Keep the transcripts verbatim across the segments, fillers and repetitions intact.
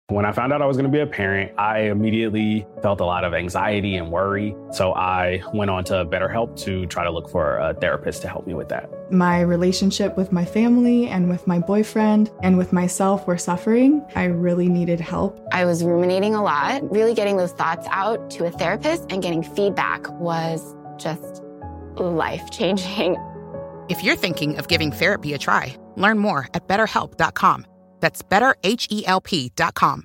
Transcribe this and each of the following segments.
When I found out I was going to be a parent, I immediately felt a lot of anxiety and worry. So I went on to BetterHelp to try to look for a therapist to help me with that. My relationship with my family and with my boyfriend and with myself were suffering. I really needed help. I was ruminating a lot. Really getting those thoughts out to a therapist and getting feedback was just life-changing. If you're thinking of giving therapy a try, learn more at better help dot com. That's better help dot com.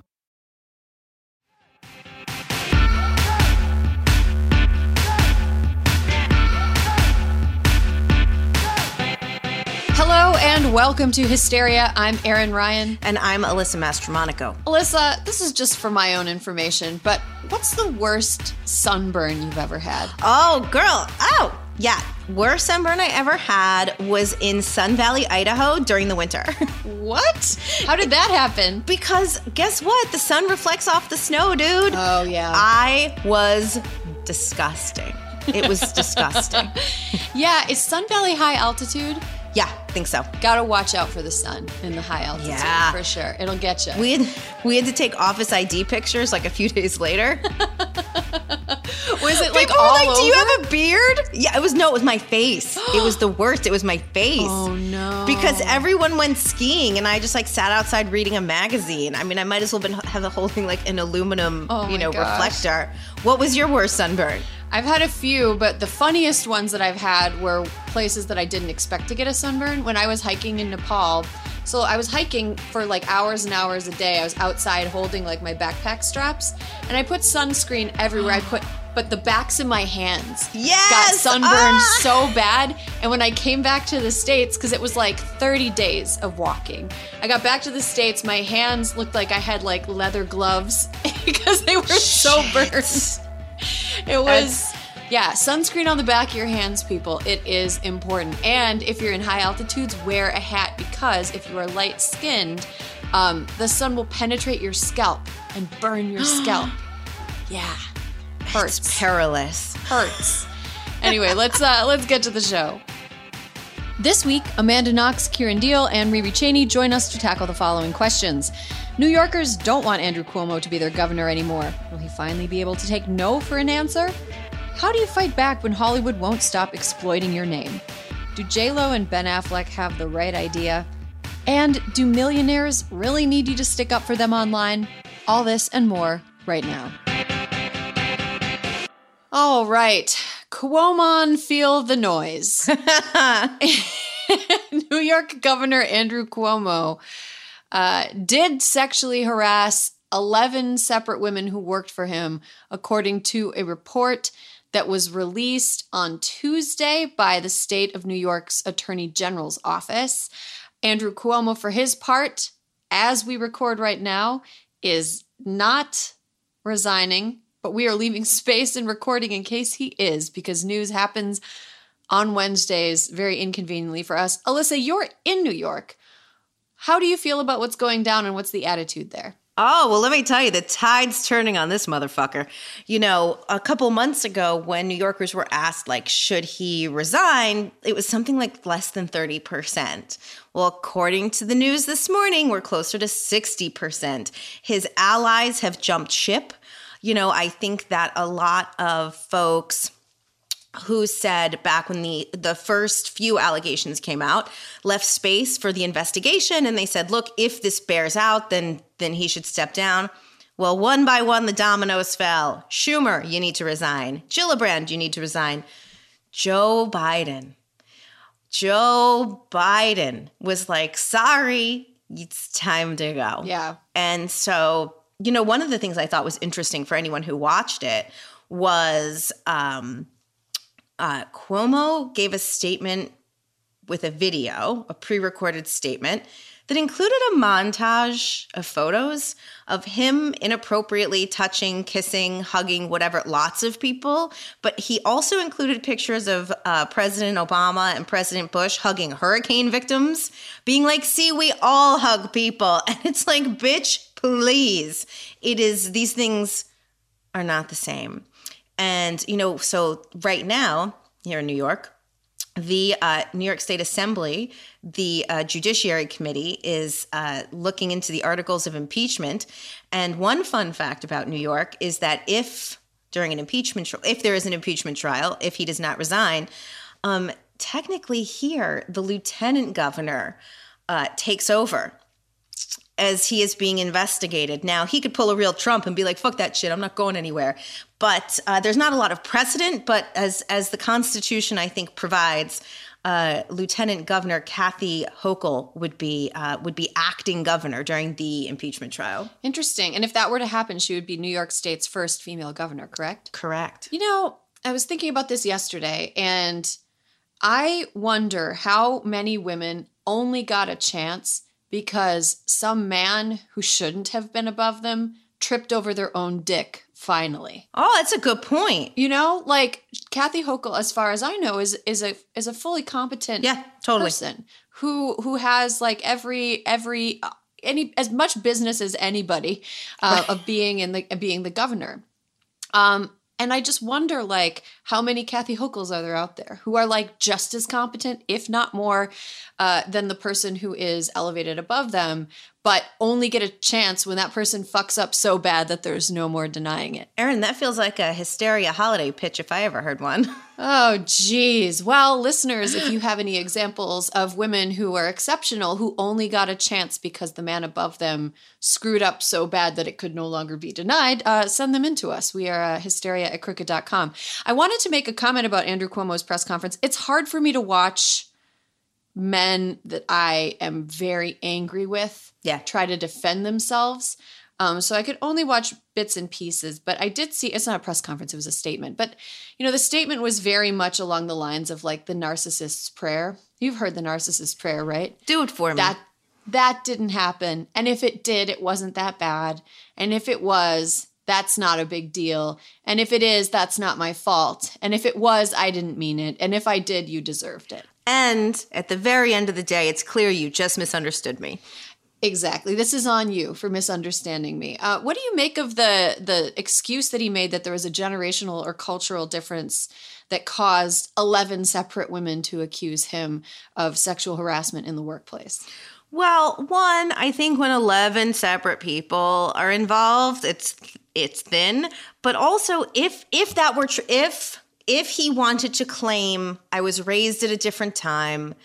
Hello and welcome to Hysteria. I'm Erin Ryan. And I'm Alyssa Mastromonaco. Alyssa, this is just for my own information, but what's the worst sunburn you've ever had? Oh, girl. Oh, yeah. Worst sunburn I ever had was in Sun Valley, Idaho during the winter. What? How did that happen? Because guess what? The sun reflects off the snow, dude. Oh, yeah. I was disgusting. It was disgusting. Yeah, is Sun Valley high altitude? Yeah, I think so. Gotta watch out for the sun in the high altitude. Yeah. For sure. It'll get you. We had, we had to take office I D pictures like a few days later. Was it like People all were like, over? do you have a beard? Yeah, it was, no, it was my face. It was the worst. It was my face. Oh, no. Because everyone went skiing and I just like sat outside reading a magazine. I mean, I might as well been, have the whole thing like an aluminum, Oh, you know, my gosh. reflector. What was your worst sunburn? I've had a few, but the funniest ones that I've had were places that I didn't expect to get a sunburn. When I was hiking in Nepal, so I was hiking for like hours and hours a day. I was outside holding like my backpack straps, and I put sunscreen everywhere. I put, but the backs of my hands Yes! got sunburned Ah! so bad. And when I came back to the States, because it was like thirty days of walking, I got back to the States, my hands looked like I had like leather gloves because they were so Shit. burned. It was, yeah, sunscreen on the back of your hands, people. It is important. And if you're in high altitudes, wear a hat because if you are light-skinned, um, the sun will penetrate your scalp and burn your scalp. Yeah. Hurts. It's perilous. Hurts. Anyway, let's uh, let's get to the show. This week, Amanda Knox, Kieran Deal, and Riri Cheney join us to tackle the following questions. New Yorkers don't want Andrew Cuomo to be their governor anymore. Will he finally be able to take no for an answer? How do you fight back when Hollywood won't stop exploiting your name? Do J-Lo and Ben Affleck have the right idea? And do millionaires really need you to stick up for them online? All this and more right now. All right. Cuomo, feel the noise. New York Governor Andrew Cuomo uh, did sexually harass eleven separate women who worked for him, according to a report that was released on Tuesday by the state of New York's Attorney General's office. Andrew Cuomo, for his part, as we record right now, is not resigning, but we are leaving space in recording in case he is, because news happens on Wednesdays very inconveniently for us. Alyssa, you're in New York. How do you feel about what's going down and what's the attitude there? Oh, well, let me tell you, the tide's turning on this motherfucker. You know, a couple months ago when New Yorkers were asked, like, should he resign, it was something like less than thirty percent. Well, according to the news this morning, we're closer to sixty percent. His allies have jumped ship. You know, I think that a lot of folks who said back when the, the first few allegations came out, left space for the investigation. And they said, look, if this bears out, then then he should step down. Well, one by one, the dominoes fell. Schumer, you need to resign. Gillibrand, you need to resign. Joe Biden. Joe Biden was like, sorry, it's time to go. Yeah. And so, you know, one of the things I thought was interesting for anyone who watched it was um, uh, Cuomo gave a statement with a video, a pre-recorded statement that included a montage of photos of him inappropriately touching, kissing, hugging, whatever, lots of people. But he also included pictures of uh, President Obama and President Bush hugging hurricane victims, being like, see, we all hug people. And it's like, bitch, please. It is, these things are not the same. And, you know, so right now here in New York, the uh, New York State Assembly, the uh, Judiciary Committee, is uh, looking into the articles of impeachment. And one fun fact about New York is that if during an impeachment, tri- if there is an impeachment trial, if he does not resign, um, technically here, the lieutenant governor uh, takes over as he is being investigated. Now, he could pull a real Trump and be like, fuck that shit, I'm not going anywhere. But uh, there's not a lot of precedent. But as as the Constitution, I think, provides, uh, Lieutenant Governor Kathy Hochul would be uh, would be acting governor during the impeachment trial. Interesting. And if that were to happen, she would be New York State's first female governor, correct? Correct. You know, I was thinking about this yesterday, and I wonder how many women only got a chance because some man who shouldn't have been above them tripped over their own dick, finally. Oh, that's a good point. You know, like Kathy Hochul, as far as I know, is is a is a fully competent yeah, totally. person who who has like every every uh, any as much business as anybody uh, Right. of being in the being the governor. Um, and I just wonder, like, how many Kathy Hochuls are there out there who are like just as competent, if not more, uh, than the person who is elevated above them, but only get a chance when that person fucks up so bad that there's no more denying it. Erin, that feels like a Hysteria holiday pitch if I ever heard one. Oh, geez. Well, listeners, if you have any examples of women who are exceptional, who only got a chance because the man above them screwed up so bad that it could no longer be denied, uh, send them in to us. We are uh, hysteria at crooked dot com. I wanted to make a comment about Andrew Cuomo's press conference. It's hard for me to watch men that I am very angry with Yeah. try to defend themselves. Um, so I could only watch bits and pieces, but I did see, it's not a press conference, it was a statement. But, you know, the statement was very much along the lines of like the narcissist's prayer. You've heard the narcissist's prayer, right? Do it for me. That that didn't happen. And if it did, it wasn't that bad. And if it was, that's not a big deal. And if it is, that's not my fault. And if it was, I didn't mean it. And if I did, you deserved it. And at the very end of the day, it's clear you just misunderstood me. Exactly. This is on you for misunderstanding me. Uh, what do you make of the the excuse that he made that there was a generational or cultural difference that caused eleven separate women to accuse him of sexual harassment in the workplace? Well, one, I think when eleven separate people are involved, it's it's thin. But also, if if that were true, if if he wanted to claim I was raised at a different time,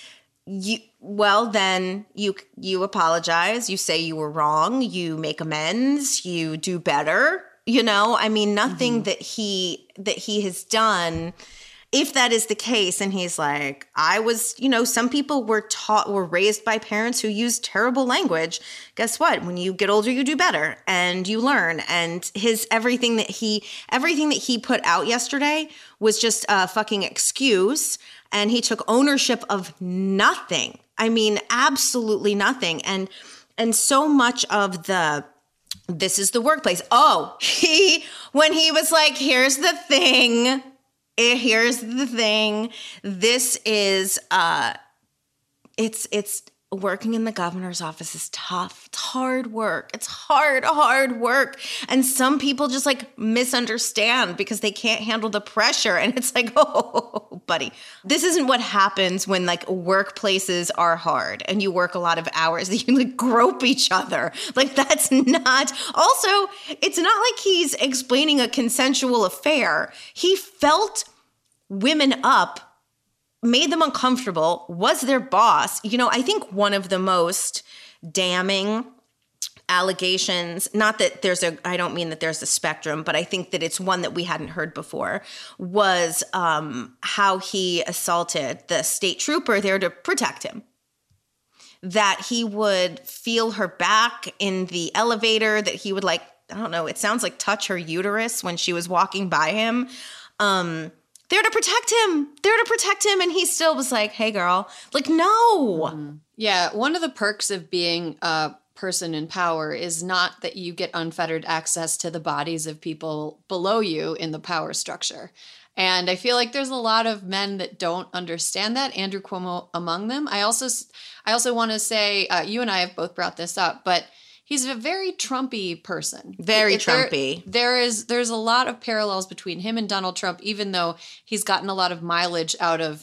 you well then you you apologize, you say you were wrong, you make amends, you do better. You know, I mean, nothing mm-hmm. that he that he has done. If that is the case, and he's like, I was, you know, some people were taught, were raised by parents who use terrible language. Guess what? When you get older, you do better and you learn. And his everything that he, everything that he put out yesterday was just a fucking excuse. And he took ownership of nothing. I mean, absolutely nothing. And, and so much of the, this is the workplace. Oh, he, when he was like, here's the thing. Here's the thing. This is, uh, it's, it's working in the governor's office is tough. It's hard work. It's hard, hard work. And some people just like misunderstand because they can't handle the pressure. And it's like, oh, buddy, this isn't what happens when like workplaces are hard and you work a lot of hours that you like grope each other. Like that's not, also, it's not like he's explaining a consensual affair. He felt women up, made them uncomfortable, was their boss. You know, I think one of the most damning allegations, not that there's a, I don't mean that there's a spectrum, but I think that it's one that we hadn't heard before, was um, how he assaulted the state trooper there to protect him. That he would feel her back in the elevator, that he would like, I don't know, it sounds like touch her uterus when she was walking by him. Um, There to protect him. There to protect him. And he still was like, hey, girl. Like, no. Mm-hmm. Yeah. One of the perks of being a person in power is not that you get unfettered access to the bodies of people below you in the power structure. And I feel like there's a lot of men that don't understand that, Andrew Cuomo among them. I also, I also want to say, uh, you and I have both brought this up, but he's a very Trumpy person. Very If there, Trumpy. There is there's a lot of parallels between him and Donald Trump, even though he's gotten a lot of mileage out of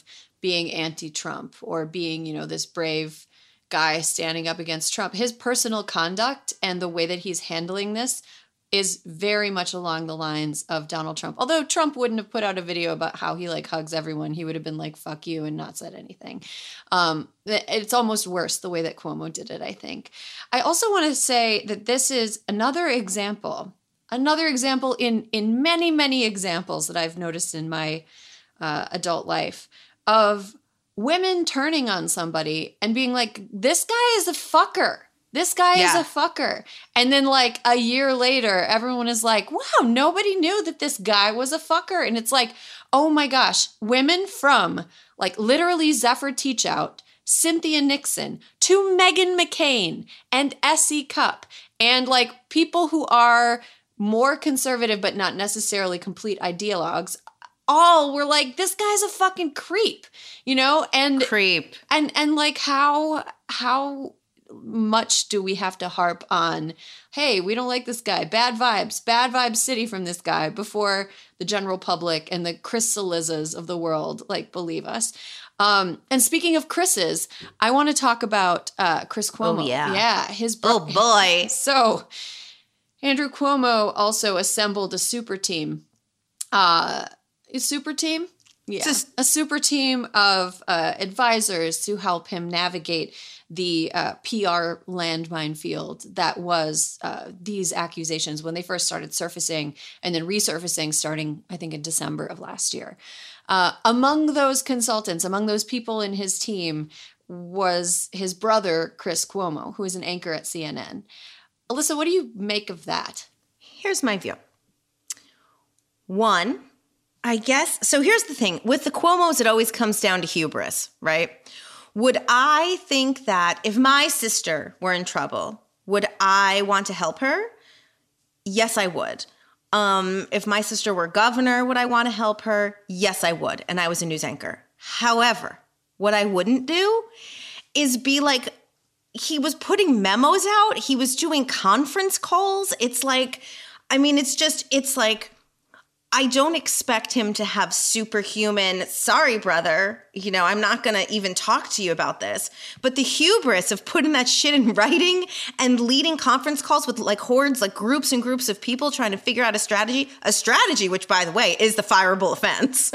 being anti-Trump or being, you know, this brave guy standing up against Trump. His personal conduct and the way that he's handling this is very much along the lines of Donald Trump. Although Trump wouldn't have put out a video about how he like hugs everyone. He would have been like, fuck you, and not said anything. Um, it's almost worse the way that Cuomo did it, I think. I also want to say that this is another example, another example in, in many, many examples that I've noticed in my uh, adult life of women turning on somebody and being like, this guy is a fucker. This guy Yeah. is a fucker. And then like a year later, everyone is like, wow, nobody knew that this guy was a fucker. And it's like, oh my gosh, women from like literally Zephyr Teachout, Cynthia Nixon, to Meghan McCain and Essie Cupp, and like people who are more conservative but not necessarily complete ideologues, all were like, this guy's a fucking creep, you know? And Creep. and and like how how much do we have to harp on, hey, we don't like this guy, bad vibes, bad vibes city from this guy, before the general public and the Chris Cillizas of the world like believe us. Um, and speaking of Chris's, I want to talk about uh, Chris Cuomo. Oh, yeah. Yeah, his Oh, boy. So Andrew Cuomo also assembled a super team. Uh, a super team? Yeah, Just- a super team of uh, advisors to help him navigate the uh, P R landmine field that was uh, these accusations when they first started surfacing and then resurfacing starting, I think, in December of last year. Uh, among those consultants, among those people in his team was his brother, Chris Cuomo, who is an anchor at C N N. Alyssa, what do you make of that? Here's my view. One, I guess, so here's the thing. With the Cuomos, it always comes down to hubris, right? Would I think that if my sister were in trouble, would I want to help her? Yes, I would. Um, if my sister were governor, would I want to help her? Yes, I would. And I was a news anchor. However, what I wouldn't do is be like, he was putting memos out. He was doing conference calls. It's like, I mean, it's just, it's like, I don't expect him to have superhuman, sorry, brother, you know, I'm not going to even talk to you about this. But the hubris of putting that shit in writing and leading conference calls with like hordes, like groups and groups of people trying to figure out a strategy, a strategy, which, by the way, is the fireable offense.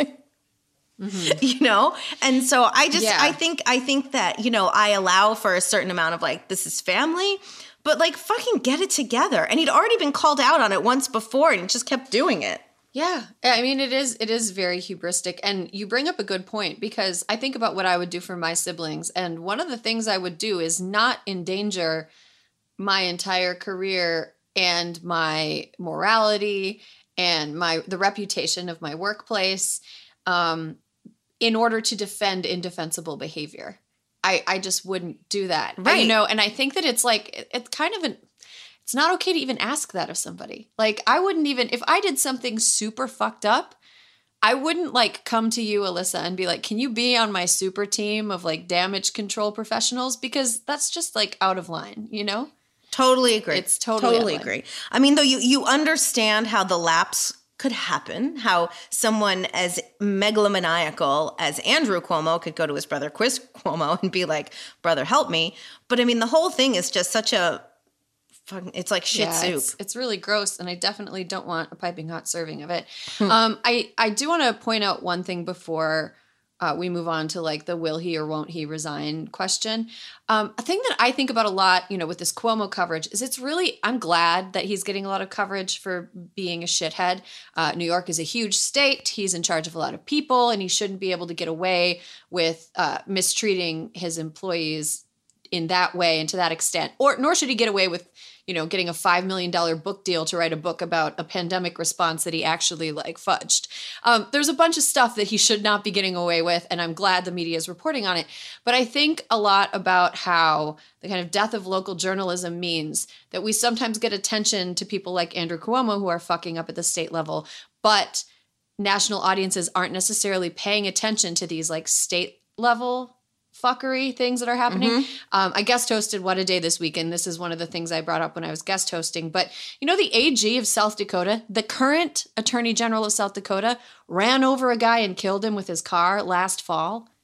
Mm-hmm. You know? And so I just, Yeah. I think, I think that, you know, I allow for a certain amount of like, this is family, but like fucking get it together. And he'd already been called out on it once before and he just kept doing it. Yeah, I mean, it is it is very hubristic. And you bring up a good point, because I think about what I would do for my siblings. And one of the things I would do is not endanger my entire career and my morality and my the reputation of my workplace um, in order to defend indefensible behavior. I, I just wouldn't do that. Right. You know, and I think that it's like, it, it's kind of an, it's not okay to even ask that of somebody. Like, I wouldn't even, if I did something super fucked up, I wouldn't like come to you, Alyssa, and be like, can you be on my super team of like damage control professionals? Because that's just like out of line, you know? Totally agree. It's totally totally out of agree. I mean, though you you understand how the lapse could happen, how someone as megalomaniacal as Andrew Cuomo could go to his brother Chris Cuomo and be like, brother, help me. But I mean, the whole thing is just such a fucking, it's like shit yeah, soup. It's, it's really gross, and I definitely don't want a piping hot serving of it. um, I, I do want to point out one thing before uh, we move on to like the will he or won't he resign question. Um, a thing that I think about a lot, you know, with this Cuomo coverage is it's really, I'm glad that he's getting a lot of coverage for being a shithead. Uh, New York is a huge state. He's in charge of a lot of people, and he shouldn't be able to get away with uh, mistreating his employees in that way and to that extent, or nor should he get away with, you know, getting a five million dollars book deal to write a book about a pandemic response that he actually like fudged. Um, there's a bunch of stuff that he should not be getting away with, and I'm glad the media is reporting on it. But I think a lot about how the kind of death of local journalism means that we sometimes get attention to people like Andrew Cuomo who are fucking up at the state level, but national audiences aren't necessarily paying attention to these like state level fuckery things that are happening. Mm-hmm. Um, I guest hosted What a Day this week, and this is one of the things I brought up when I was guest hosting. But you know, the A G of South Dakota, the current Attorney General of South Dakota, ran over a guy and killed him with his car last fall.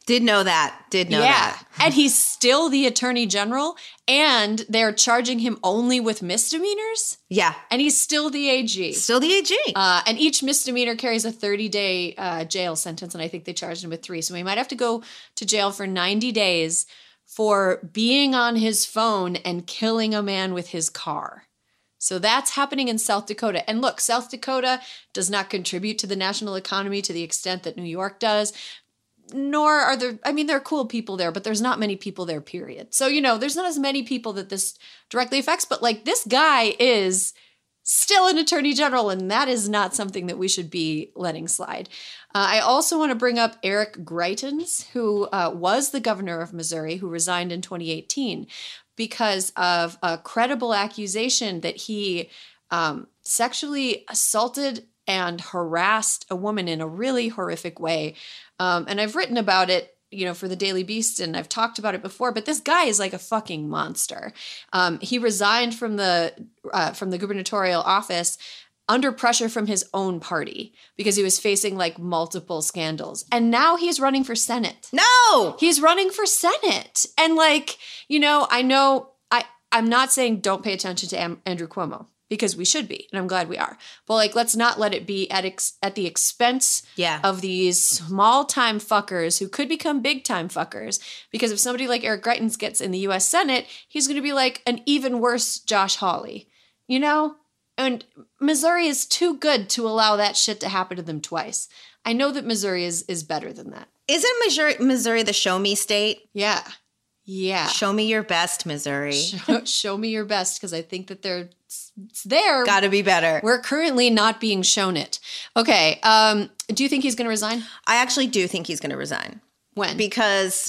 Did know that. Did know yeah. that. And he's still the attorney general, and they're charging him only with misdemeanors. Yeah. And he's still the A G. Still the A G. Uh, and each misdemeanor carries a thirty-day uh, jail sentence, and I think they charged him with three. So he might have to go to jail for ninety days for being on his phone and killing a man with his car. So that's happening in South Dakota. And look, South Dakota does not contribute to the national economy to the extent that New York does. Nor are there, I mean, there are cool people there, but there's not many people there, period. So, you know, there's not as many people that this directly affects, but like this guy is still an attorney general, and that is not something that we should be letting slide. Uh, I also want to bring up Eric Greitens, who uh, was the governor of Missouri, who resigned in twenty eighteen because of a credible accusation that he um, sexually assaulted and harassed a woman in a really horrific way. Um, and I've written about it, you know, for the Daily Beast, and I've talked about it before, but this guy is like a fucking monster. Um, he resigned from the uh, from the gubernatorial office under pressure from his own party because he was facing like multiple scandals. And now he's running for Senate. No! He's running for Senate. And like, you know, I know I, I'm not saying don't pay attention to Am- Andrew Cuomo, because we should be, and I'm glad we are. But like, let's not let it be at ex- at the expense yeah. of these small-time fuckers who could become big-time fuckers. Because if somebody like Eric Greitens gets in the U S Senate, he's going to be like an even worse Josh Hawley, you know? And Missouri is too good to allow that shit to happen to them twice. I know that Missouri is is better than that. Isn't Missouri, Missouri the show me state? Yeah. Yeah. Show me your best, Missouri. Show, show me your best, because I think that they're it's there. Got to be better. We're currently not being shown it. Okay. Um, do you think he's going to resign? I actually do think he's going to resign. When? Because,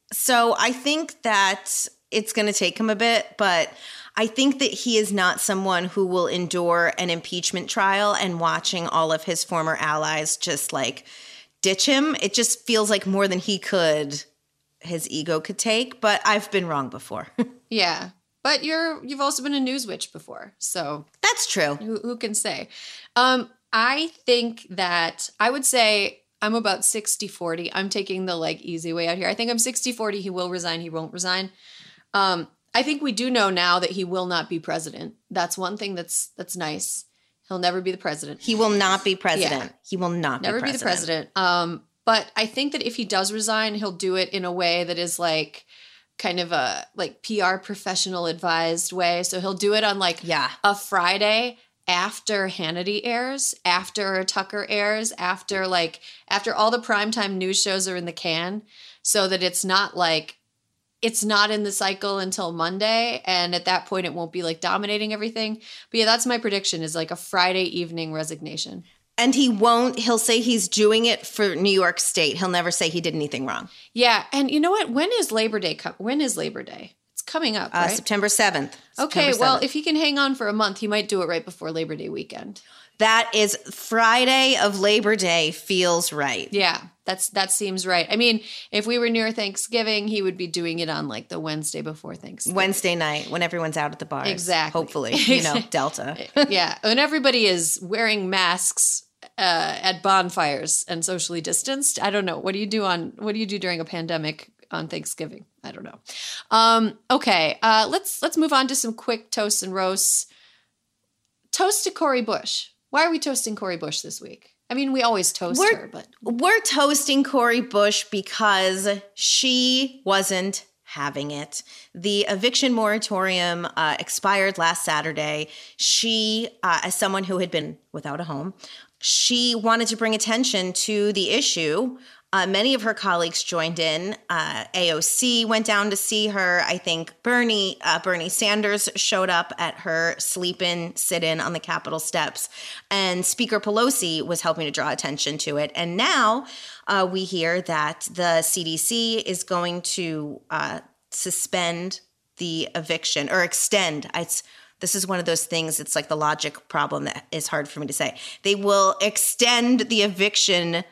so I think that it's going to take him a bit, but I think that he is not someone who will endure an impeachment trial and watching all of his former allies just like ditch him. It just feels like more than he could, his ego could take, but I've been wrong before. Yeah. But you're, you've also been a news witch before, so. That's true. Who, who can say? Um, I think that, I would say I'm about sixty forty. I'm taking the like easy way out here. I think I'm sixty forty. He will resign. He won't resign. Um, I think we do know now that he will not be president. That's one thing that's that's nice. He'll never be the president. He will not be president. Yeah. He will not never be president. be the president. Um, but I think that if he does resign, he'll do it in a way that is like kind of a like P R professional advised way. So he'll do it on like yeah. a Friday after Hannity airs, after Tucker airs, after like after all the primetime news shows are in the can, so that it's not like it's not in the cycle until Monday. And at that point, it won't be like dominating everything. But yeah, that's my prediction, is like a Friday evening resignation. And he won't, he'll say he's doing it for New York State. He'll never say he did anything wrong. Yeah. And you know what? When is Labor Day? Co- when is Labor Day? It's coming up, right? Uh, September seventh. Okay. September well, seventh. if he can hang on for a month, he might do it right before Labor Day weekend. That is Friday of Labor Day feels right. Yeah, that's that seems right. I mean, if we were near Thanksgiving, he would be doing it on like the Wednesday before Thanksgiving. Wednesday night when everyone's out at the bars. Exactly. Hopefully, you know, Delta. Yeah, and everybody is wearing masks uh, at bonfires and socially distanced. I don't know. What do you do on what do you do during a pandemic on Thanksgiving? I don't know. Um, okay, uh, let's let's move on to some quick toasts and roasts. Toast to Cori Bush. Why are we toasting Cori Bush this week? I mean, we always toast we're, her, but we're toasting Cori Bush because she wasn't having it. The eviction moratorium uh, expired last Saturday. She, uh, as someone who had been without a home, she wanted to bring attention to the issue. Uh, many of her colleagues joined in. Uh, A O C went down to see her. I think Bernie uh, Bernie Sanders showed up at her sleep-in, sit-in on the Capitol steps. And Speaker Pelosi was helping to draw attention to it. And now uh, we hear that the C D C is going to uh, suspend the eviction or extend. It's This is one of those things, it's like the logic problem that is hard for me to say. They will extend the eviction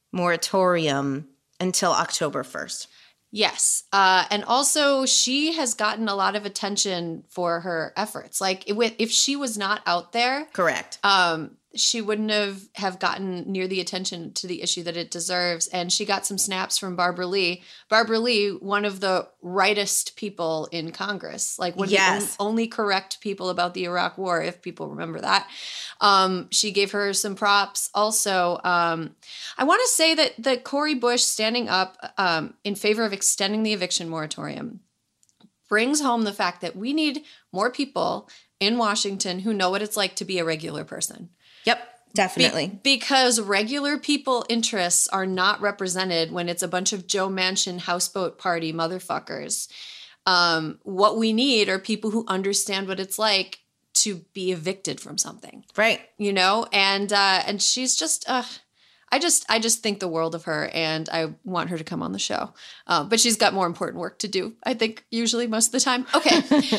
moratorium until October first. Yes. Uh, and also, she has gotten a lot of attention for her efforts. Like, if, if she was not out there, correct. Um, she wouldn't have, have gotten near the attention to the issue that it deserves. And she got some snaps from Barbara Lee. Barbara Lee, one of the rightest people in Congress, like one yes. of the only correct people about the Iraq War, if people remember that. Um, she gave her some props. Also, um, I want to say that, that Cori Bush standing up um, in favor of extending the eviction moratorium brings home the fact that we need more people in Washington who know what it's like to be a regular person. Yep, definitely. Be- because regular people interests are not represented when it's a bunch of Joe Manchin houseboat party motherfuckers. Um, what we need are people who understand what it's like to be evicted from something. Right. You know, and uh, and she's just uh, I just I just think the world of her, and I want her to come on the show. Uh, but she's got more important work to do, I think, usually most of the time. Okay.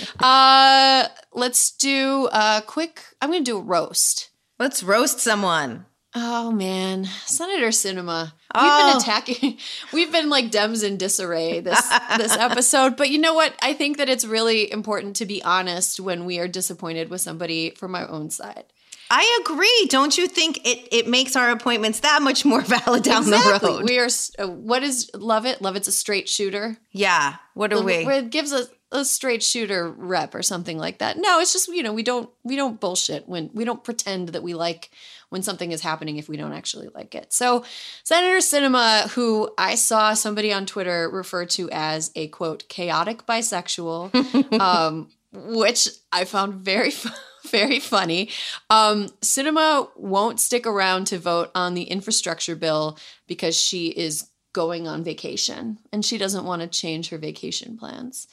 uh, let's do a quick, I'm going to do a roast. Let's roast someone. Oh, man. Senator Sinema. We've Oh. been attacking. We've been like Dems in disarray this, this episode. But you know what? I think that it's really important to be honest when we are disappointed with somebody from our own side. I agree. Don't you think it, it makes our appointments that much more valid down exactly. the road? We are, uh, what is Lovett? Lovett's a straight shooter. Yeah. What are we? It gives a, a straight shooter rep or something like that. No, it's just, you know, we don't, we don't bullshit when we don't pretend that we like when something is happening if we don't actually like it. So Senator Sinema, who I saw somebody on Twitter refer to as a quote, chaotic bisexual, um, which I found very fun. Very funny. Um, Sinema won't stick around to vote on the infrastructure bill because she is going on vacation and she doesn't want to change her vacation plans.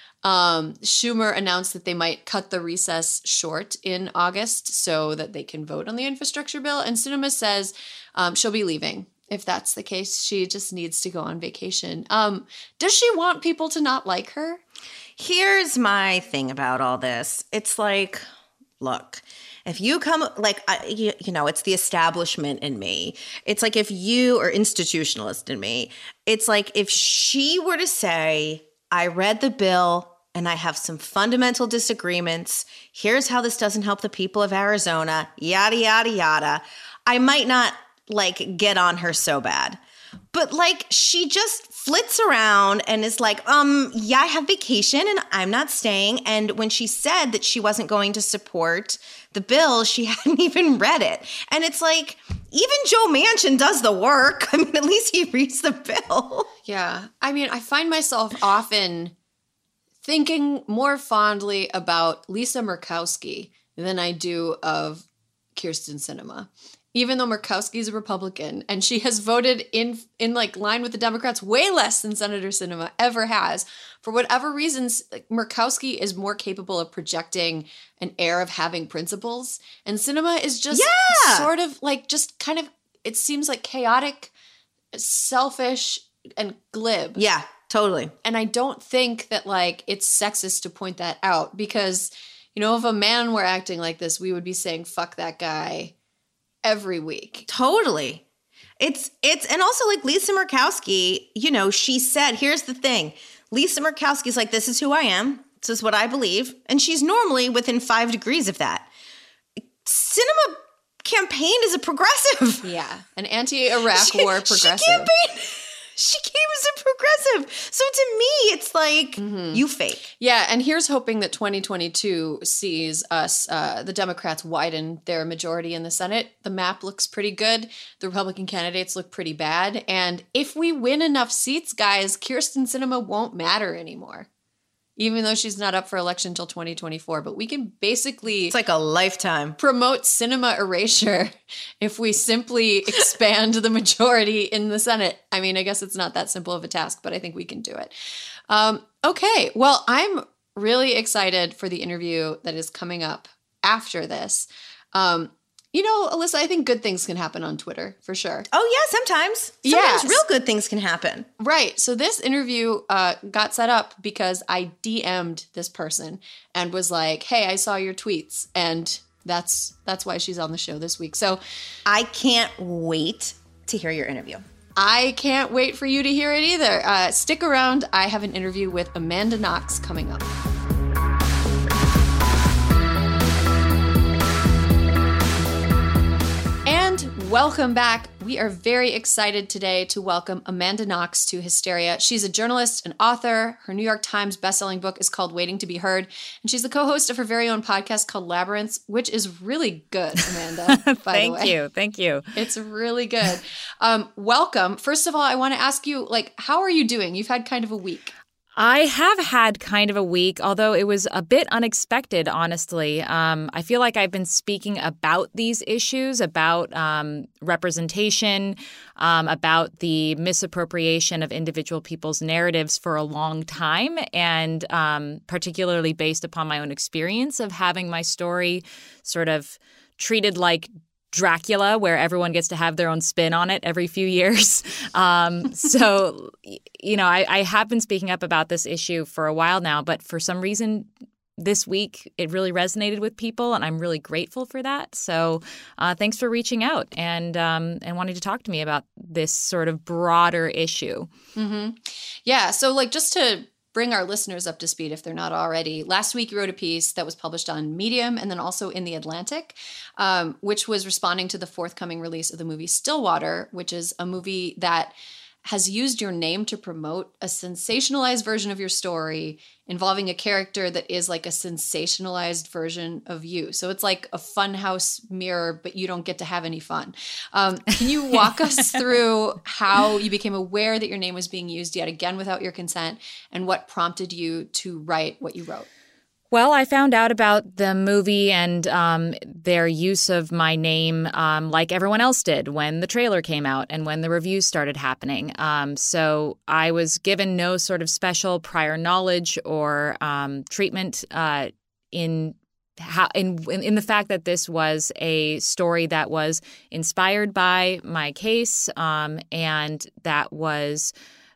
Um, Schumer announced that they might cut the recess short in August so that they can vote on the infrastructure bill. And Sinema says um, she'll be leaving. If that's the case, she just needs to go on vacation. Um, does she want people to not like her? Here's my thing about all this. It's like, look, if you come, like, I, you, you know, it's the establishment in me. It's like if you are institutionalist in me, it's like if she were to say, I read the bill and I have some fundamental disagreements. Here's how this doesn't help the people of Arizona, yada, yada, yada. I might not, like, get on her so bad. But, like, she just flits around and is like, um, yeah, I have vacation and I'm not staying. And when she said that she wasn't going to support the bill, she hadn't even read it. And it's like, even Joe Manchin does the work. I mean, at least he reads the bill. Yeah. I mean, I find myself often thinking more fondly about Lisa Murkowski than I do of Kyrsten Sinema. Even though Murkowski is a Republican and she has voted in in like line with the Democrats way less than Senator Sinema ever has, for whatever reasons, Murkowski is more capable of projecting an air of having principles, and Sinema is just Yeah. sort of like just kind of, it seems like chaotic, selfish, and glib. Yeah, totally. And I don't think that like it's sexist to point that out because, you know, if a man were acting like this, we would be saying fuck that guy every week. Totally. It's, it's, and also like Lisa Murkowski, you know, she said, here's the thing. Lisa Murkowski's like, this is who I am. This is what I believe. And she's normally within five degrees of that. Sinema campaigned as a progressive. Yeah. An anti-Iraq She- war progressive. She campaigned. She came as a progressive. So to me, it's like, Mm-hmm. you fake. Yeah, and here's hoping that twenty twenty-two sees us, uh, the Democrats widen their majority in the Senate. The map looks pretty good. The Republican candidates look pretty bad. And if we win enough seats, guys, Kyrsten Sinema won't matter anymore. Even though she's not up for election until twenty twenty-four. But we can basically It's like a lifetime. promote Sinema erasure if we simply expand the majority in the Senate. I mean, I guess it's not that simple of a task, but I think we can do it. Um, okay, well, I'm really excited for the interview that is coming up after this. Um, you know, Alyssa, I think good things can happen on Twitter, for sure. Oh, yeah, sometimes. Sometimes Yes. real good things can happen. Right. So this interview uh, got set up because I D M'd this person and was like, hey, I saw your tweets. And that's that's why she's on the show this week. So I can't wait to hear your interview. I can't wait for you to hear it either. Uh, stick around. I have an interview with Amanda Knox coming up. Welcome back. We are very excited today to welcome Amanda Knox to Hysteria. She's a journalist and author. Her New York Times bestselling book is called Waiting to be Heard, and she's the co-host of her very own podcast called Labyrinths, which is really good, Amanda, by Thank the way. you. Thank you. It's really good. Um, welcome. First of all, I want to ask you, like, how are you doing? You've had kind of a week. I have had kind of a week, although it was a bit unexpected, honestly. Um, I feel like I've been speaking about these issues, about um, representation, um, about the misappropriation of individual people's narratives for a long time, and um, particularly based upon my own experience of having my story sort of treated like Dracula, where everyone gets to have their own spin on it every few years. Um, so, you know, I, I have been speaking up about this issue for a while now, but for some reason this week it really resonated with people, and I'm really grateful for that. So uh, thanks for reaching out and um, and wanting to talk to me about this sort of broader issue. Mm-hmm. Yeah. So, like, just to bring our listeners up to speed if they're not already. Last week, you wrote a piece that was published on Medium and then also in The Atlantic, um, which was responding to the forthcoming release of the movie Stillwater, which is a movie that has used your name to promote a sensationalized version of your story involving a character that is like a sensationalized version of you. So it's like a funhouse mirror, but you don't get to have any fun. Um, can you walk us through how you became aware that your name was being used yet again without your consent, and what prompted you to write what you wrote? Well, I found out about the movie and um, their use of my name um, like everyone else did when the trailer came out and when the reviews started happening. Um, so I was given no sort of special prior knowledge or um, treatment uh, in how in in the fact that this was a story that was inspired by my case um, and that was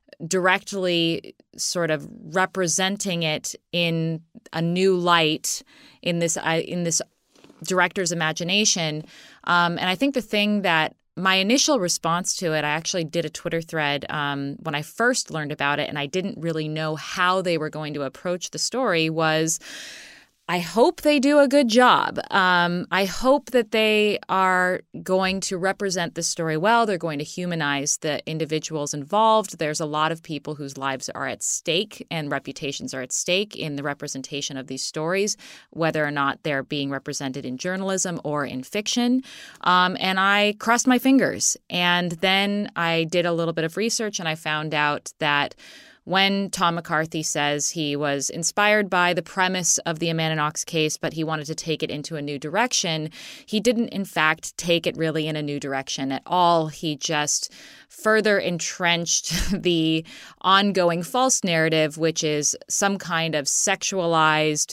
directly sort of representing it in a new light in this uh, in this director's imagination. Um, and I think the thing that my initial response to it, I actually did a Twitter thread um, when I first learned about it, and I didn't really know how they were going to approach the story, was I hope they do a good job. Um, I hope that they are going to represent the story well. They're going to humanize the individuals involved. There's a lot of people whose lives are at stake and reputations are at stake in the representation of these stories, whether or not they're being represented in journalism or in fiction. Um, and I crossed my fingers. And then I did a little bit of research, and I found out that when Tom McCarthy says he was inspired by the premise of the Amanda Knox case, but he wanted to take it into a new direction, he didn't, in fact, take it really in a new direction at all. He just further entrenched the ongoing false narrative, which is some kind of sexualized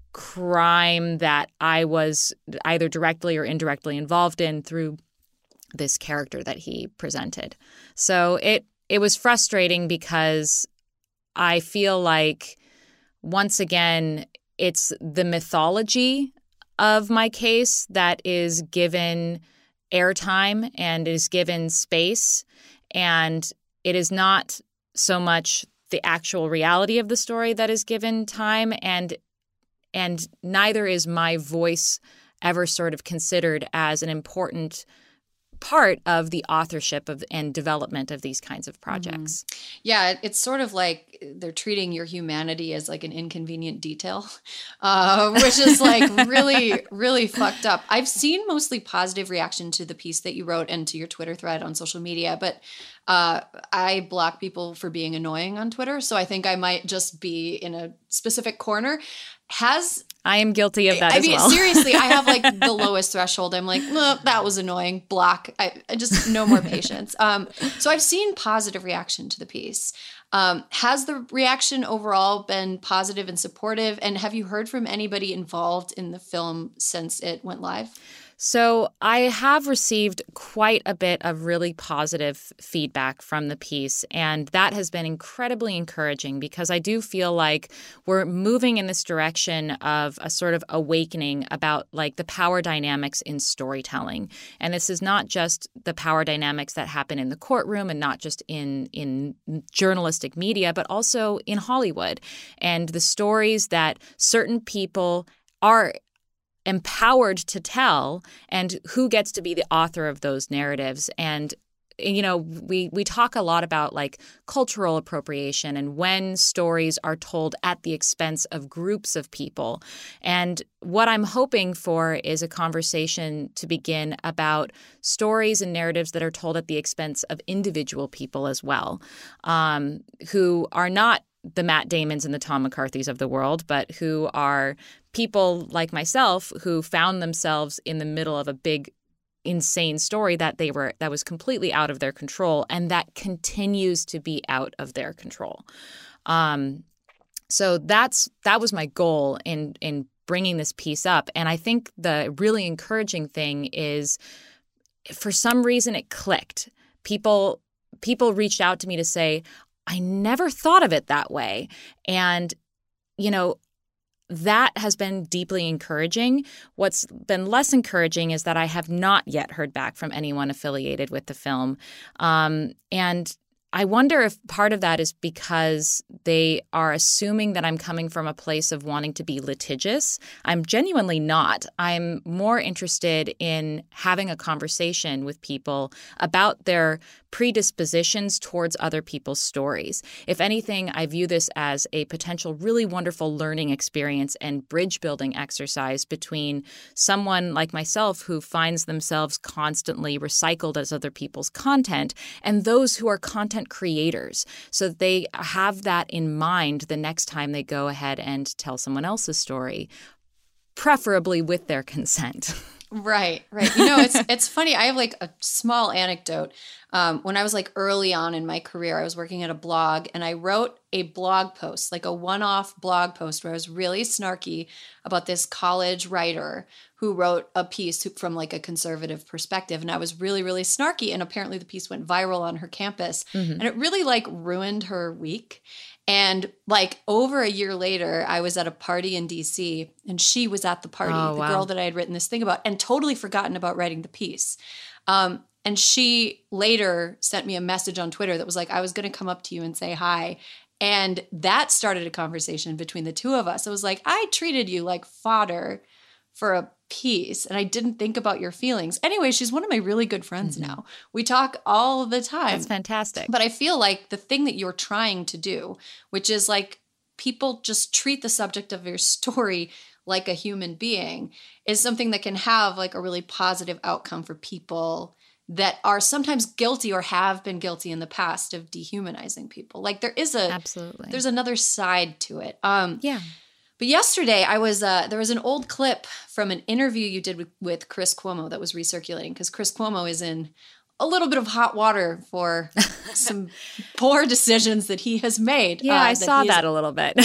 crime that I was either directly or indirectly involved in through this character that he presented. So it it was frustrating because I feel like, once again, it's the mythology of my case that is given airtime and is given space, and it is not so much the actual reality of the story that is given time, and and neither is my voice ever sort of considered as an important part of the authorship of and development of these kinds of projects. Mm-hmm. Yeah, it's sort of like they're treating your humanity as like an inconvenient detail, uh, which is like really, really fucked up. I've seen mostly positive reaction to the piece that you wrote and to your Twitter thread on social media, but uh, I block people for being annoying on Twitter, so I think I might just be in a specific corner. Has I am guilty of that I as mean, well. seriously, I have like the lowest threshold. I'm like, no, that was annoying. Block. I, I just no more patience. Um, so I've seen positive reaction to the piece. Um, has the reaction overall been positive and supportive? And have you heard from anybody involved in the film since it went live? So I have received quite a bit of really positive feedback from the piece, and that has been incredibly encouraging because I do feel like we're moving in this direction of a sort of awakening about like the power dynamics in storytelling. And this is not just the power dynamics that happen in the courtroom and not just in, in journalistic media, but also in Hollywood, and the stories that certain people are empowered to tell and who gets to be the author of those narratives. And you know, we we talk a lot about like cultural appropriation and when stories are told at the expense of groups of people. And what I'm hoping for is a conversation to begin about stories and narratives that are told at the expense of individual people as well, um, who are not the Matt Damons and the Tom McCarthys of the world, but who are people like myself who found themselves in the middle of a big insane story that they were that was completely out of their control and that continues to be out of their control. Um, so that's that was my goal in in bringing this piece up. And I think the really encouraging thing is, for some reason, it clicked. People people reached out to me to say, I never thought of it that way. And, you know, that has been deeply encouraging. What's been less encouraging is that I have not yet heard back from anyone affiliated with the film. Um, and I wonder if part of that is because they are assuming that I'm coming from a place of wanting to be litigious. I'm genuinely not. I'm more interested in having a conversation with people about their predispositions towards other people's stories. If anything, I view this as a potential really wonderful learning experience and bridge building exercise between someone like myself who finds themselves constantly recycled as other people's content and those who are content creators, so that they have that in mind the next time they go ahead and tell someone else's story, preferably with their consent. Right, right. You know, it's it's funny. I have like a small anecdote. Um, when I was like early on in my career, I was working at a blog and I wrote a blog post, like a one-off blog post where I was really snarky about this college writer who wrote a piece from like a conservative perspective. And I was really, really snarky. And apparently the piece went viral on her campus. Mm-hmm. And it really like ruined her week. And like over a year later, I was at a party in D C and she was at the party, oh, the wow. girl that I had written this thing about, and totally forgotten about writing the piece. Um, and she later sent me a message on Twitter that was like, I was going to come up to you and say hi. And that started a conversation between the two of us. It was like, I treated you like fodder for a piece and I didn't think about your feelings. Anyway, she's one of my really good friends mm-hmm. now. We talk all the time. That's fantastic. But I feel like the thing that you're trying to do, which is like people just treat the subject of your story like a human being, is something that can have like a really positive outcome for people that are sometimes guilty or have been guilty in the past of dehumanizing people. Like there is a absolutely there's another side to it. Um, yeah. But yesterday, I was uh, there was an old clip from an interview you did with, with Chris Cuomo that was recirculating, because Chris Cuomo is in a little bit of hot water for some poor decisions that he has made. Yeah, uh, I that saw is, that a little bit.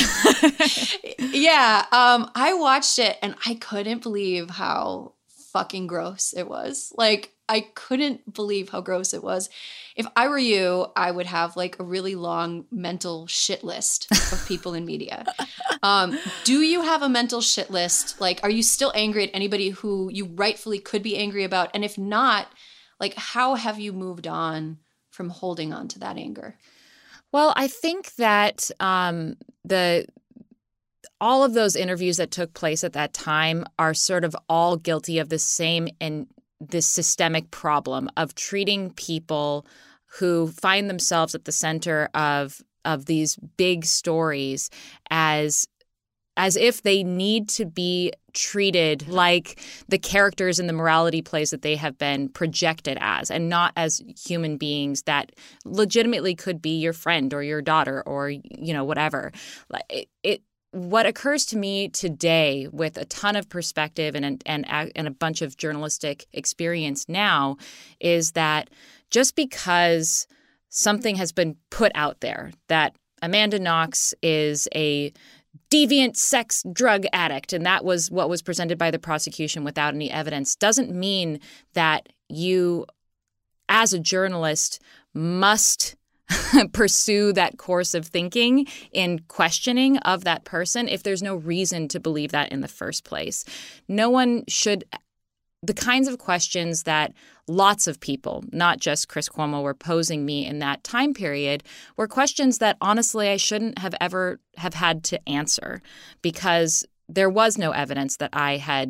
yeah, um, I watched it and I couldn't believe how fucking gross it was. Like, I couldn't believe how gross it was. If I were you, I would have like a really long mental shit list of people in media. Um, do you have a mental shit list? Like, are you still angry at anybody who you rightfully could be angry about? And if not, like, how have you moved on from holding on to that anger? Well, I think that um, the all of those interviews that took place at that time are sort of all guilty of the same and this systemic problem of treating people who find themselves at the center of of these big stories as as if they need to be treated like the characters in the morality plays that they have been projected as, and not as human beings that legitimately could be your friend or your daughter or, you know, whatever. It, it What occurs to me today, with a ton of perspective and, and, and a bunch of journalistic experience now, is that just because something has been put out there that Amanda Knox is a deviant sex drug addict, and that was what was presented by the prosecution without any evidence, doesn't mean that you, as a journalist, must pursue that course of thinking in questioning of that person if there's no reason to believe that in the first place. No one should – the kinds of questions that lots of people, not just Chris Cuomo, were posing me in that time period were questions that honestly I shouldn't have ever have had to answer, because there was no evidence that I had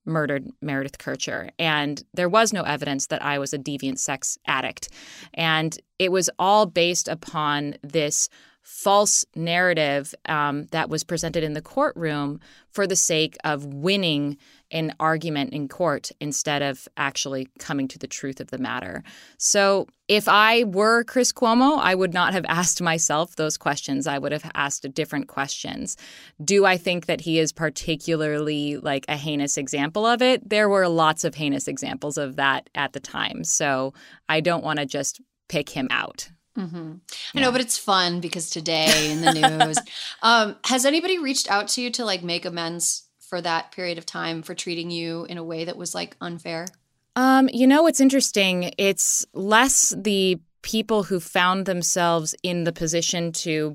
murdered Meredith Kercher. And there was no evidence that I was a deviant sex addict. And it was all based upon this false narrative um, that was presented in the courtroom for the sake of winning an argument in court instead of actually coming to the truth of the matter. So if I were Chris Cuomo, I would not have asked myself those questions. I would have asked different questions. Do I think that he is particularly like a heinous example of it? There were lots of heinous examples of that at the time. So I don't want to just pick him out. Mm-hmm. I know, but it's fun because today in the news. um, has anybody reached out to you to like make amends for that period of time for treating you in a way that was like unfair? Um, you know, it's interesting. It's less the people who found themselves in the position to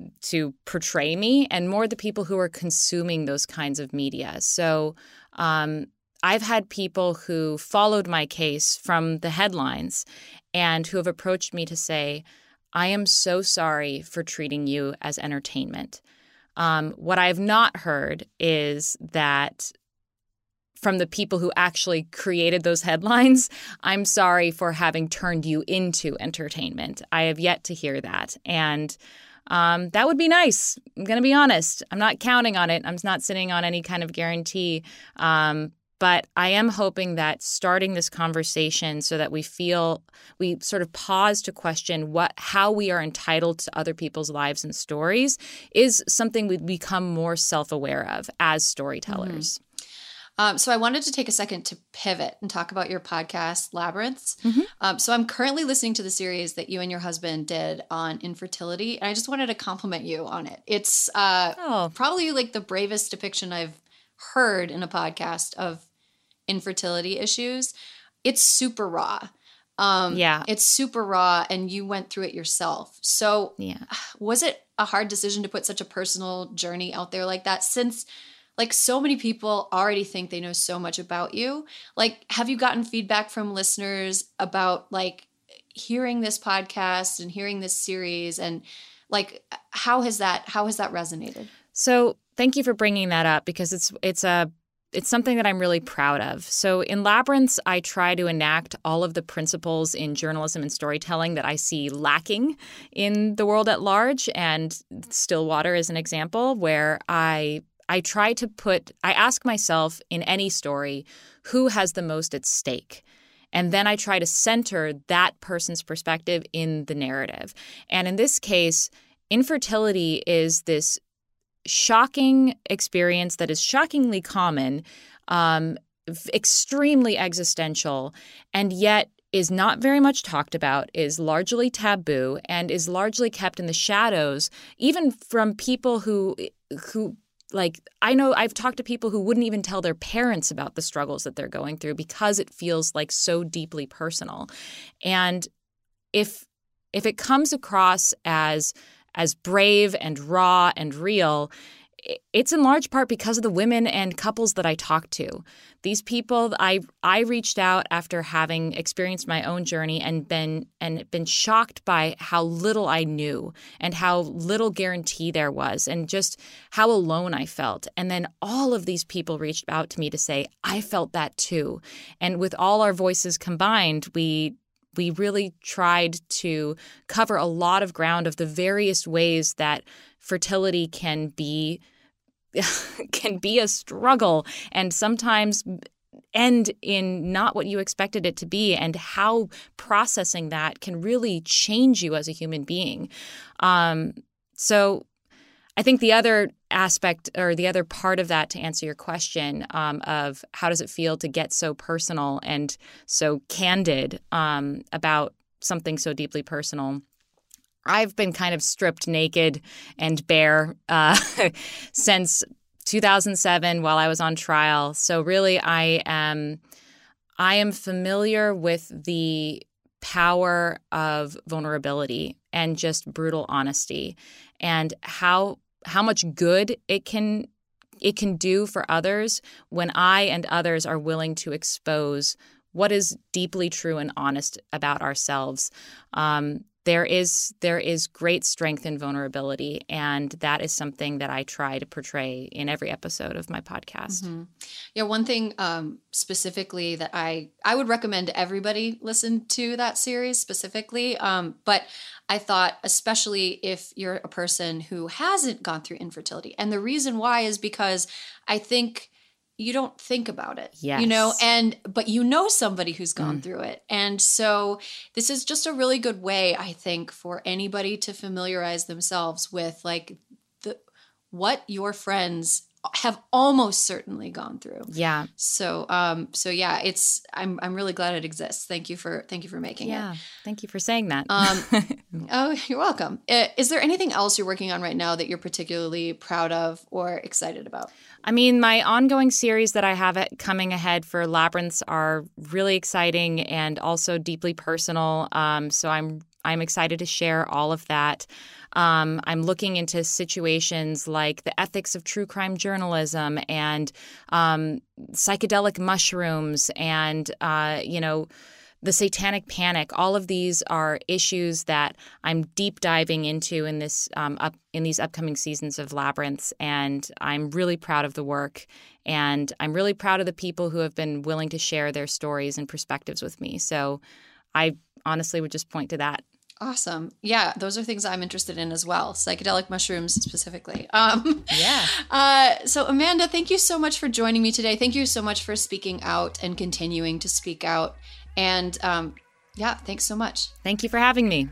to portray me and more the people who are consuming those kinds of media. So um, I've had people who followed my case from the headlines and who have approached me to say, I am so sorry for treating you as entertainment. Um, what I've not heard is that from the people who actually created those headlines, I'm sorry for having turned you into entertainment. I have yet to hear that. And um, that would be nice. I'm going to be honest. I'm not counting on it. I'm not sitting on any kind of guarantee. Um, But I am hoping that starting this conversation so that we feel we sort of pause to question what how we are entitled to other people's lives and stories is something we become more self-aware of as storytellers. Mm-hmm. Um, so I wanted to take a second to pivot and talk about your podcast, Labyrinths. Mm-hmm. Um, so I'm currently listening to the series that you and your husband did on infertility, and I just wanted to compliment you on it. It's uh, oh. probably like the bravest depiction I've heard in a podcast of infertility issues. It's super raw. Um, yeah. It's super raw, and you went through it yourself. So yeah. was it a hard decision to put such a personal journey out there like that, since like so many people already think they know so much about you? Like, have you gotten feedback from listeners about like hearing this podcast and hearing this series, and like how has that how has that resonated? So thank you for bringing that up, because it's it's a It's something that I'm really proud of. So in Labyrinths, I try to enact all of the principles in journalism and storytelling that I see lacking in the world at large. And Stillwater is an example where I I try to put – I ask myself in any story, who has the most at stake? And then I try to center that person's perspective in the narrative. And in this case, infertility is this – shocking experience that is shockingly common, um, extremely existential, and yet is not very much talked about, is largely taboo, and is largely kept in the shadows, even from people who who like I know I've talked to people who wouldn't even tell their parents about the struggles that they're going through because it feels like so deeply personal. And if if it comes across as as brave and raw and real, it's in large part because of the women and couples that I talk to. These people, I I reached out after having experienced my own journey and been and been shocked by how little I knew and how little guarantee there was and just how alone I felt. And then all of these people reached out to me to say, I felt that too. And with all our voices combined, we We really tried to cover a lot of ground of the various ways that fertility can be can be a struggle and sometimes end in not what you expected it to be, and how processing that can really change you as a human being. Um, so I think the other aspect or the other part of that, to answer your question, um, of how does it feel to get so personal and so candid um, about something so deeply personal, I've been kind of stripped naked and bare uh, since two thousand seven while I was on trial. So really, I am I am familiar with the power of vulnerability and just brutal honesty, and how how much good it can it can do for others when I and others are willing to expose what is deeply true and honest about ourselves. Um, there is there is great strength in vulnerability, and that is something that I try to portray in every episode of my podcast. Mm-hmm. Yeah, one thing um, specifically that I I would recommend everybody listen to that series specifically, um, but I thought especially if you're a person who hasn't gone through infertility, and the reason why is because I think you don't think about it, yes. you know, and, but you know somebody who's gone Mm. through it. And so this is just a really good way, I think, for anybody to familiarize themselves with like the, what your friends have almost certainly gone through. Yeah. So, um, so yeah, it's, I'm, I'm really glad it exists. Thank you for, thank you for making Yeah. it. Thank you for saying that. Um, oh, you're welcome. Uh, Is there anything else you're working on right now that you're particularly proud of or excited about? I mean, my ongoing series that I have at- coming ahead for Labyrinths are really exciting and also deeply personal. Um, so I'm I'm excited to share all of that. Um, I'm looking into situations like the ethics of true crime journalism and um, psychedelic mushrooms and, uh, you know, the satanic panic. All of these are issues that I'm deep diving into in this um, up in these upcoming seasons of Labyrinths, and I'm really proud of the work. And I'm really proud of the people who have been willing to share their stories and perspectives with me. So I honestly would just point to that. Awesome. Yeah, those are things I'm interested in as well. Psychedelic mushrooms specifically. Um, Yeah. Uh, so Amanda, thank you so much for joining me today. Thank you so much for speaking out and continuing to speak out. And um, yeah, thanks so much. Thank you for having me.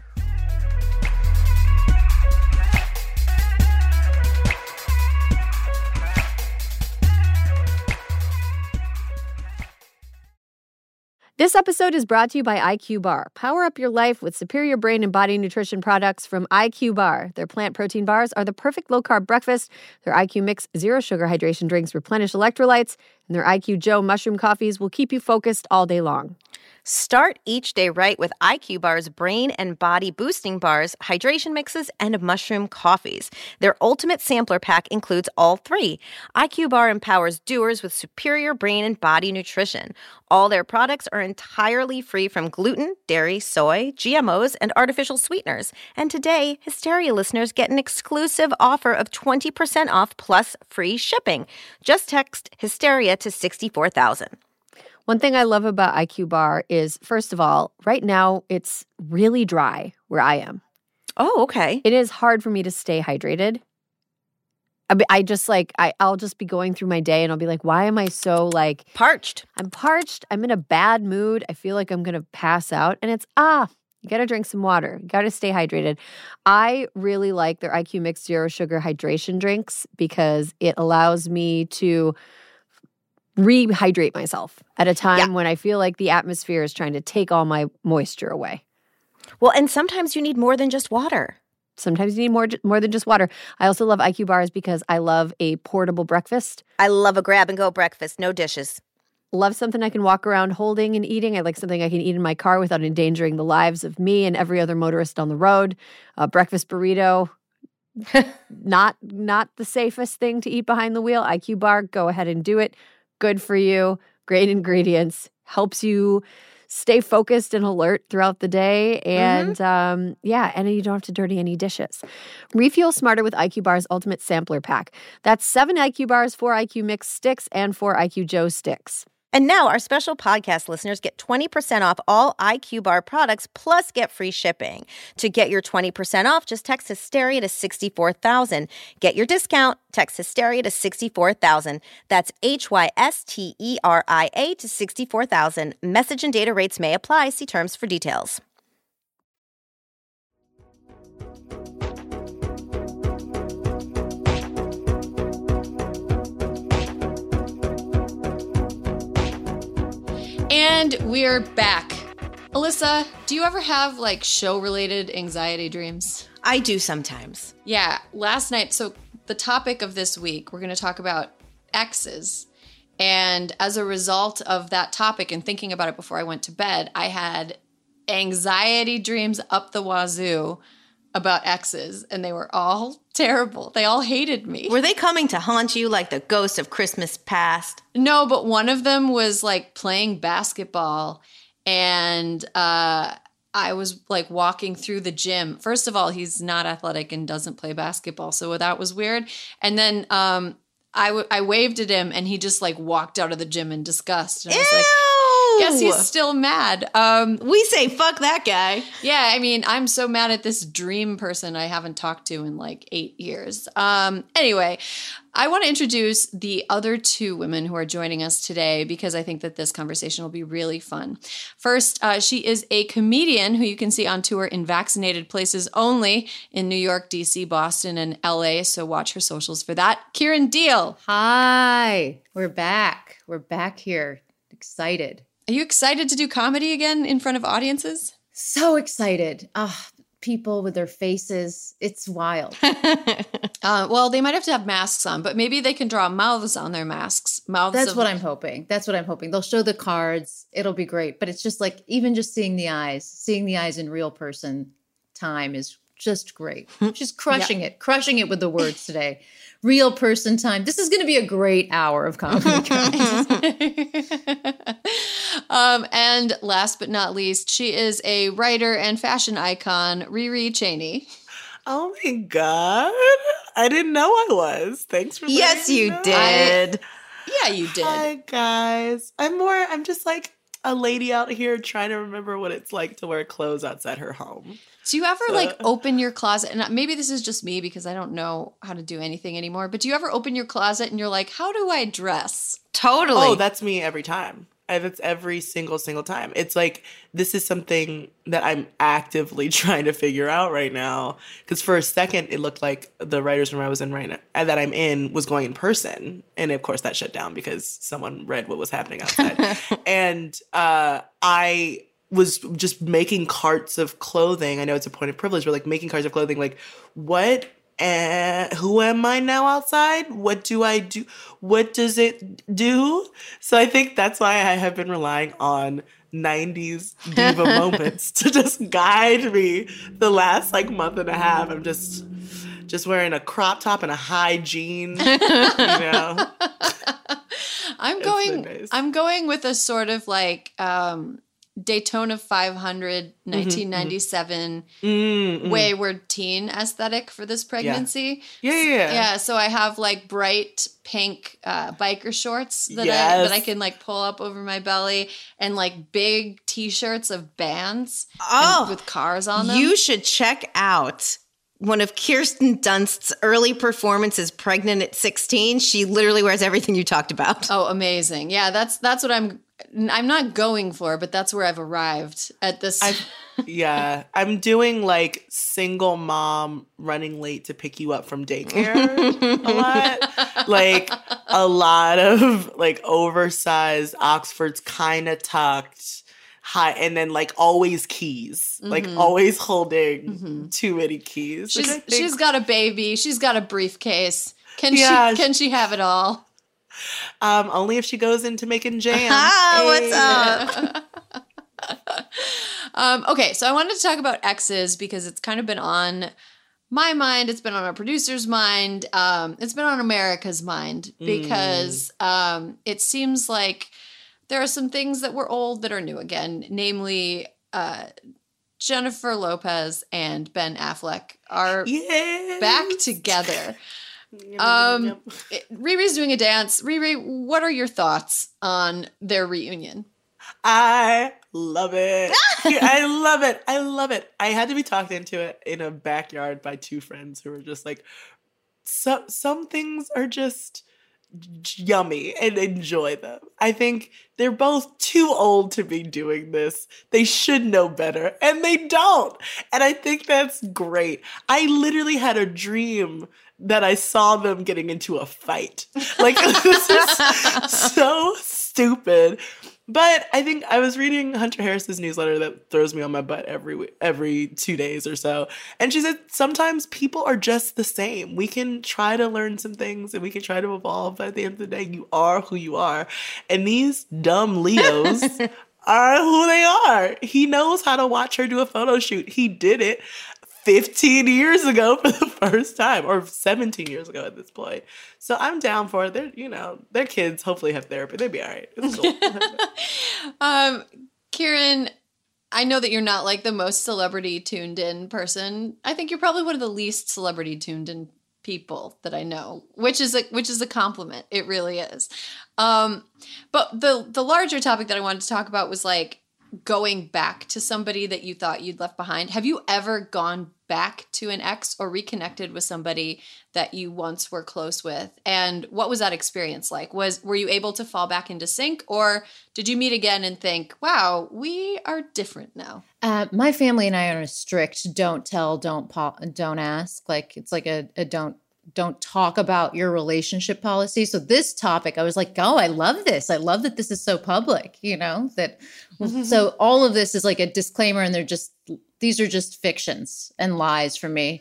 This episode is brought to you by I Q Bar. Power up your life with superior brain and body nutrition products from I Q Bar. Their plant protein bars are the perfect low-carb breakfast. Their I Q Mix zero-sugar hydration drinks replenish electrolytes. And their I Q Joe mushroom coffees will keep you focused all day long. Start each day right with I Q Bar's brain and body boosting bars, hydration mixes, and mushroom coffees. Their ultimate sampler pack includes all three. I Q Bar empowers doers with superior brain and body nutrition. All their products are entirely free from gluten, dairy, soy, G M Os, and artificial sweeteners. And today, Hysteria listeners get an exclusive offer of twenty percent off plus free shipping. Just text Hysteria to sixty-four thousand. One thing I love about I Q Bar is, first of all, right now it's really dry where I am. Oh, okay. It is hard for me to stay hydrated. I, be- I just like, I, I'll just be going through my day and I'll be like, why am I so like Parched. I'm parched. I'm in a bad mood. I feel like I'm going to pass out. And it's, ah, you got to drink some water. You got to stay hydrated. I really like their I Q Mix Zero Sugar Hydration drinks because it allows me to rehydrate myself at a time Yeah. when I feel like the atmosphere is trying to take all my moisture away. Well, and sometimes you need more than just water. Sometimes you need more more than just water. I also love I Q Bars because I love a portable breakfast. I love a grab-and-go breakfast, no dishes. Love something I can walk around holding and eating. I like something I can eat in my car without endangering the lives of me and every other motorist on the road. A breakfast burrito, not not the safest thing to eat behind the wheel. I Q Bar, go ahead and do it. Good for you. Great ingredients. Helps you stay focused and alert throughout the day. And mm-hmm. um, yeah, and you don't have to dirty any dishes. Refuel smarter with I Q Bar's Ultimate Sampler Pack. That's seven I Q Bars, four I Q Mix sticks, and four I Q Joe sticks. And now our special podcast listeners get twenty percent off all I Q Bar products plus get free shipping. To get your twenty percent off, just text Hysteria to sixty-four thousand. Get your discount, text Hysteria to sixty-four thousand. That's H Y S T E R I A to sixty-four thousand. Message and data rates may apply. See terms for details. And we're back. Alyssa, do you ever have like show-related anxiety dreams? I do sometimes. Yeah, last night, so the topic of this week, we're going to talk about exes. And as a result of that topic and thinking about it before I went to bed, I had anxiety dreams up the wazoo about exes, and they were all terrible. They all hated me. Were they coming to haunt you like the ghost of Christmas past? No, but one of them was like playing basketball, and uh, I was like walking through the gym. First of all, he's not athletic and doesn't play basketball, so that was weird. And then um, I, w- I waved at him, and he just like walked out of the gym in disgust. And I was Ew! like, guess he's still mad. Um, we say fuck that guy. yeah, I mean, I'm so mad at this dream person I haven't talked to in like eight years. Um, anyway, I want to introduce the other two women who are joining us today because I think that this conversation will be really fun. First, uh, she is a comedian who you can see on tour in vaccinated places only in New York, D C, Boston, and L A, so watch her socials for that. Kieran Deal. Hi, we're back. We're back here. Excited. Are you excited to do comedy again in front of audiences? So excited. Ah, people with their faces. It's wild. uh, well, they might have to have masks on, but maybe they can draw mouths on their masks. Mouths. That's of- what I'm hoping. That's what I'm hoping. They'll show the cards. It'll be great. But it's just like, even just seeing the eyes, seeing the eyes in real person time is just great. Just crushing yeah. it, crushing it with the words today. Real person time. This is going to be a great hour of comedy, guys. um, and last but not least, she is a writer and fashion icon, Riri Cheney. Oh my God. I didn't know I was. Thanks for letting Yes, me you know. did. I, yeah, you did. Hi, guys. I'm more, I'm just like a lady out here trying to remember what it's like to wear clothes outside her home. Do you ever So- like open your closet? And maybe this is just me because I don't know how to do anything anymore. But do you ever open your closet and you're like, how do I dress? Totally. Oh, that's me every time. I, that's every single, single time. It's like, this is something that I'm actively trying to figure out right now. Because for a second, it looked like the writer's room I was in right now, and that I'm in, was going in person. And of course, that shut down because someone read what was happening outside. and uh, I was just making carts of clothing. I know it's a point of privilege, but like making carts of clothing, like, what? And who am I now outside? What do I do? What does it do? So I think that's why I have been relying on nineties diva moments to just guide me the last like month and a half. I'm just just wearing a crop top and a high jean, you know. I'm It's going so nice. I'm going with a sort of like um Daytona five hundred nineteen ninety-seven Mm-hmm. wayward teen aesthetic for this pregnancy. Yeah, yeah, yeah. Yeah, so I have like bright pink uh, biker shorts that I Yes. that I can like pull up over my belly, and like big t-shirts of bands Oh, and with cars on them. You should check out one of Kirsten Dunst's early performances, Pregnant at sixteen. She literally wears everything you talked about. Oh, amazing. Yeah, that's that's what I'm I'm not going for, but that's where I've arrived at this. I, yeah, I'm doing like single mom running late to pick you up from daycare a lot. Like a lot of like oversized Oxfords, kind of tucked, high, and then like always keys, like always holding Mm-hmm. too many keys. which she's I think- she's got a baby. She's got a briefcase. Can Yeah, she can she have it all? um, only if she goes into making jam. Ah, what's up? Um, okay, so I wanted to talk about exes because it's kind of been on my mind. It's been on our producer's mind. Um, it's been on America's mind because um, it seems like there are some things that were old that are new again, namely uh, Jennifer Lopez and Ben Affleck are Yes. back together. Um, it- Riri's doing a dance. Riri, what are your thoughts on their reunion? I love it. I love it. I love it. I had to be talked into it in a backyard by two friends who were just like, so, some things are just yummy and enjoy them. I think they're both too old to be doing this. They should know better, and they don't. And I think that's great. I literally had a dream that I saw them getting into a fight. Like, this is so stupid. But I think I was reading Hunter Harris's newsletter that throws me on my butt every week, every two days or so. And she said, sometimes people are just the same. We can try to learn some things and we can try to evolve. But at the end of the day, you are who you are. And these dumb Leos are who they are. He knows how to watch her do a photo shoot. He did it fifteen years ago for the first time, or seventeen years ago at this point. So I'm down for it. They're, you know, their kids hopefully have therapy. They'd be all right. It's cool. Um, Kieran, I know that you're not like the most celebrity tuned in person. I think you're probably one of the least celebrity tuned in people that I know, which is a which is a compliment. It really is. Um, but the the larger topic that I wanted to talk about was like going back to somebody that you thought you'd left behind. Have you ever gone back to an ex or reconnected with somebody that you once were close with? And what was that experience like? Was were you able to fall back into sync, or did you meet again and think, wow, we are different now? Uh, my family and I are a strict don't tell, don't po- don't ask. Like it's like a, a don't don't talk about your relationship policy. So this topic, I was like, oh, I love this. I love that this is so public, you know, that so all of this is like a disclaimer, and they're just these are just fictions and lies for me.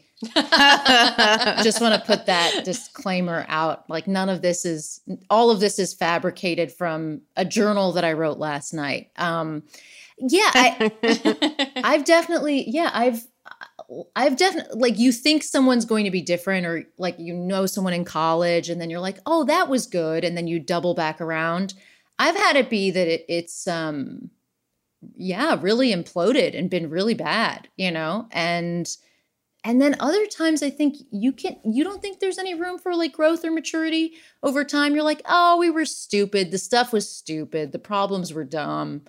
Just want to put that disclaimer out. Like none of this is, all of this is fabricated from a journal that I wrote last night. Um, yeah, I, I've definitely, yeah, I've, I've definitely, like, you think someone's going to be different, or like, you know, someone in college, and then you're like, oh, that was good. And then you double back around. I've had it be that it, it's, um, yeah, really imploded and been really bad, you know? And, and then other times I think you can, you don't think there's any room for like growth or maturity over time. You're like, oh, we were stupid. The stuff was stupid. The problems were dumb.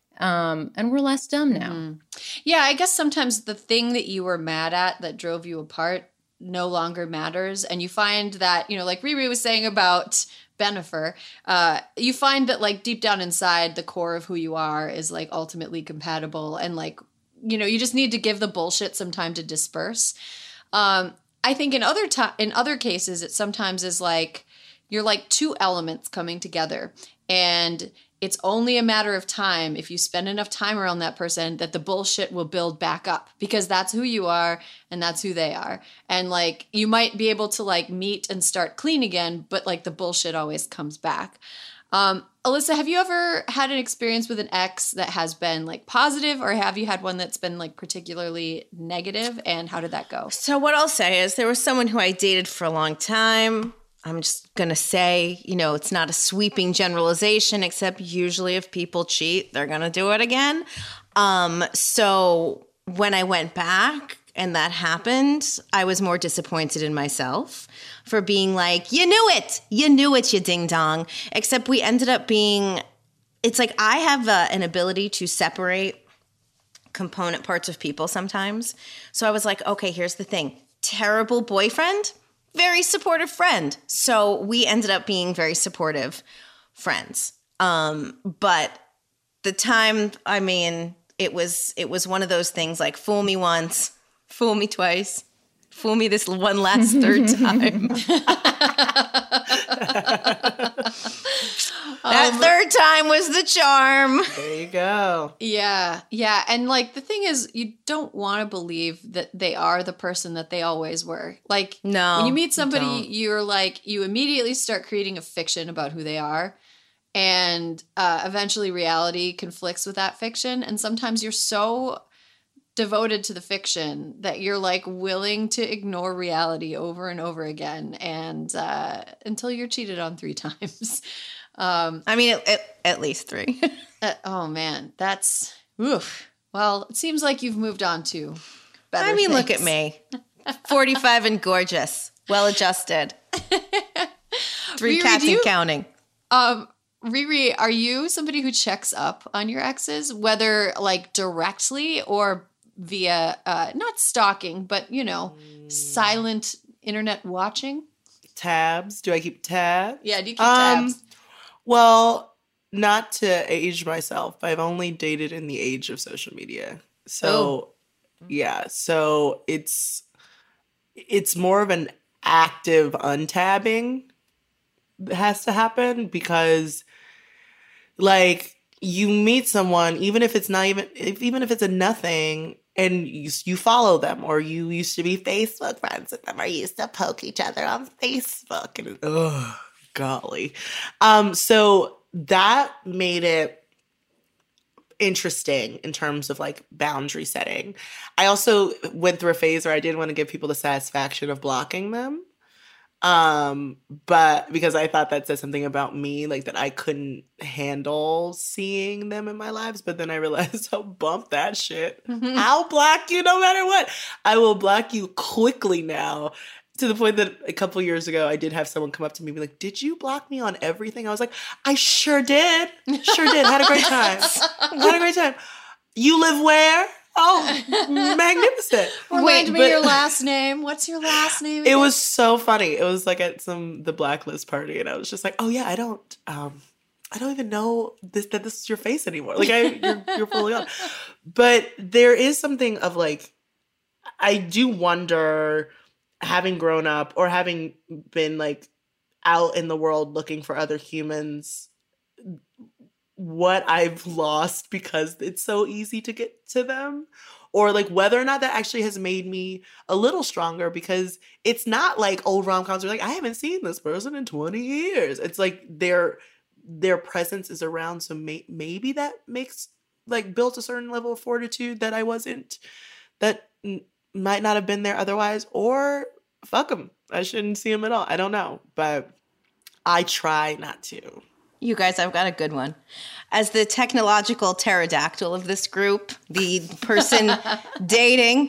Um, and we're less dumb now. Mm-hmm. Yeah, I guess sometimes the thing that you were mad at that drove you apart no longer matters. And you find that, you know, like Riri was saying about Bennifer, uh, you find that like deep down inside, the core of who you are is like ultimately compatible, and like, you know, you just need to give the bullshit some time to disperse. Um, I think in other to- in other cases, it sometimes is like you're like two elements coming together, and it's only a matter of time, if you spend enough time around that person, that the bullshit will build back up, because that's who you are and that's who they are. And like, you might be able to like meet and start clean again, but like the bullshit always comes back. Um, Alyssa, have you ever had an experience with an ex that has been like positive, or have you had one that's been like particularly negative, and how did that go? So what I'll say is there was someone who I dated for a long time. I'm just going to say, you know, it's not a sweeping generalization, except usually if people cheat, they're going to do it again. Um, so when I went back and that happened, I was more disappointed in myself for being like, you knew it, you knew it, you ding dong. Except we ended up being, it's like I have uh, an ability to separate component parts of people sometimes. So I was like, okay, here's the thing. Terrible boyfriend, very supportive friend. So we ended up being very supportive friends. Um, but the time, I mean, it was it was one of those things like fool me once, fool me twice, fool me this one last third time. That um, third time was the charm. There you go. Yeah. Yeah. And like the thing is, you don't want to believe that they are the person that they always were. Like, no, when you meet somebody, you you're like, you immediately start creating a fiction about who they are. And uh, eventually reality conflicts with that fiction. And sometimes you're so devoted to the fiction that you're like willing to ignore reality over and over again. And uh, until you're cheated on three times. Um, I mean, at, at, at least three. uh, oh man, that's oof. Well, it seems like you've moved on to better I mean, things. Look at me, forty-five and gorgeous, well adjusted, three Riri, cats you, and counting. Um, Riri, are you somebody who checks up on your exes, whether like directly or via uh, not stalking, but you know, mm. silent internet watching? Tabs? Do I keep tabs? Yeah, do you keep um, tabs? Well, not to age myself, but I've only dated in the age of social media. So, oh. yeah. So it's it's more of an active untabbing that has to happen, because, like, you meet someone, even if it's not even, if, even if it's a nothing, and you, you follow them, or you used to be Facebook friends with them, or you used to poke each other on Facebook, and ugh. Golly. Um, so that made it interesting in terms of like boundary setting. I also went through a phase where I didn't want to give people the satisfaction of blocking them. Um, but because I thought that said something about me, like that I couldn't handle seeing them in my lives. But then I realized I'll bump that shit. Mm-hmm. I'll block you no matter what. I will block you quickly now. To the point that a couple years ago, I did have someone come up to me and be like, did you block me on everything? I was like, I sure did. Sure did. Had a great time. Had a great time. You live where? Oh, magnificent. Remind Wait, me but- your last name. What's your last name It again? was so funny. It was like at some the Blacklist party, and I was just like, "Oh yeah, I don't, um, I don't even know this that this is your face anymore. Like, I you're, you're fully on." But there is something of like, I do wonder, having grown up or having been like out in the world looking for other humans, what I've lost because it's so easy to get to them, or like whether or not that actually has made me a little stronger, because it's not like old rom-coms are like, I haven't seen this person in twenty years. It's like their their presence is around, so may, maybe that makes like built a certain level of fortitude that I wasn't, that n- might not have been there otherwise, or fuck them, I shouldn't see them at all. I don't know, but I try not to. You guys, I've got a good one. As the technological pterodactyl of this group, the person dating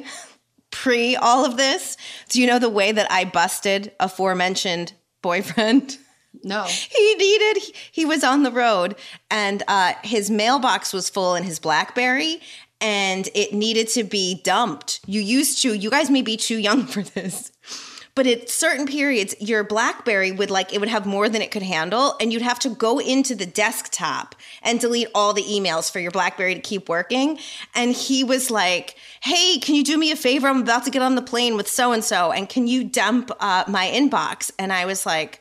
pre all of this, do you know the way that I busted aforementioned boyfriend? No. He needed, he, he was on the road, and uh, his mailbox was full in his BlackBerry, and it needed to be dumped. You used to, you guys may be too young for this, but at certain periods, your BlackBerry would like, it would have more than it could handle, and you'd have to go into the desktop and delete all the emails for your BlackBerry to keep working. And he was like, hey, can you do me a favor? I'm about to get on the plane with so-and-so, and can you dump uh, my inbox? And I was like,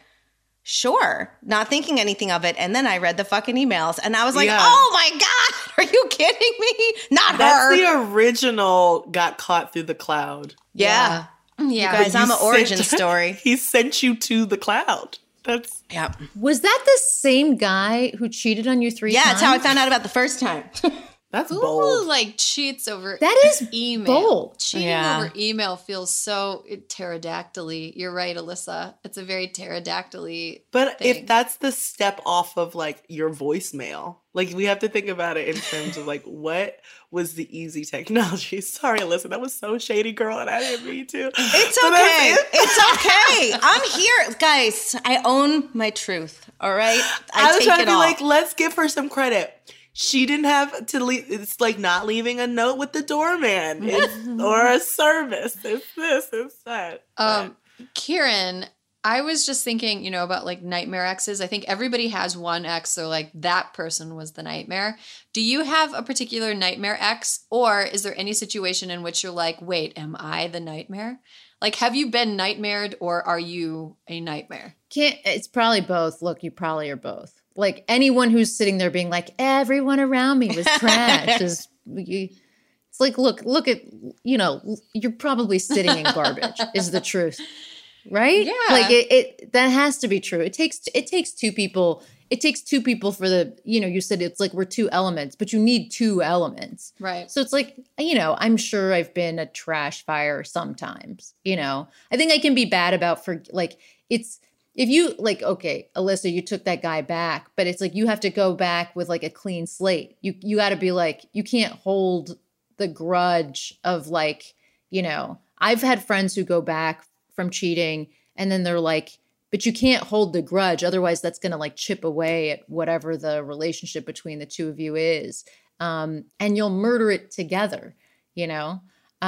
sure, not thinking anything of it. And then I read the fucking emails, and I was like, Yeah. oh my God, are you kidding me? Not That's her. the original got caught through the cloud. Yeah. Yeah. You guys, But I'm you an origin sent- story. He sent you to the cloud. That's Yeah. Was that the same guy who cheated on you three Yeah, times? that's how I found out about the first time. that's Who bold. like cheats over That is email? bold. Cheating Yeah. over email feels so pterodactyl-y. You're right, Alyssa. It's a very pterodactyl-y But thing. if that's the step off of like your voicemail, like we have to think about it in terms of like what was the easy technology. Sorry, Alyssa, that was so shady, girl, and I didn't mean to. It's But that's okay. it. It's okay. I'm here. Guys, I own my truth. All right? I, I was take trying it to be all. like, let's give her some credit. She didn't have to leave. It's like not leaving a note with the doorman it's, or a service. It's this, it's that. Um, Kieran, I was just thinking, you know, about like nightmare exes. I think everybody has one ex, so like that person was the nightmare. Do you have a particular nightmare ex, or is there any situation in which you're like, wait, am I the nightmare? Like, have you been nightmared, or are you a nightmare? Can't, it's probably both. Look, you probably are both. Like anyone who's sitting there being like, everyone around me was trash. is you, It's like, look, look at, you know, you're probably sitting in garbage is the truth. Right? Yeah. Like it, it, that has to be true. It takes, it takes two people. It takes two people for the, you know, you said it's like we're two elements, but you need two elements. Right. So it's like, you know, I'm sure I've been a trash fire sometimes, you know. I think I can be bad about for like it's if you like, okay, Alyssa, you took that guy back, but it's like you have to go back with like a clean slate. You you got to be like, you can't hold the grudge of like, you know, I've had friends who go back from cheating and then they're like, but you can't hold the grudge. Otherwise, that's going to like chip away at whatever the relationship between the two of you is. Um, and you'll murder it together, you know?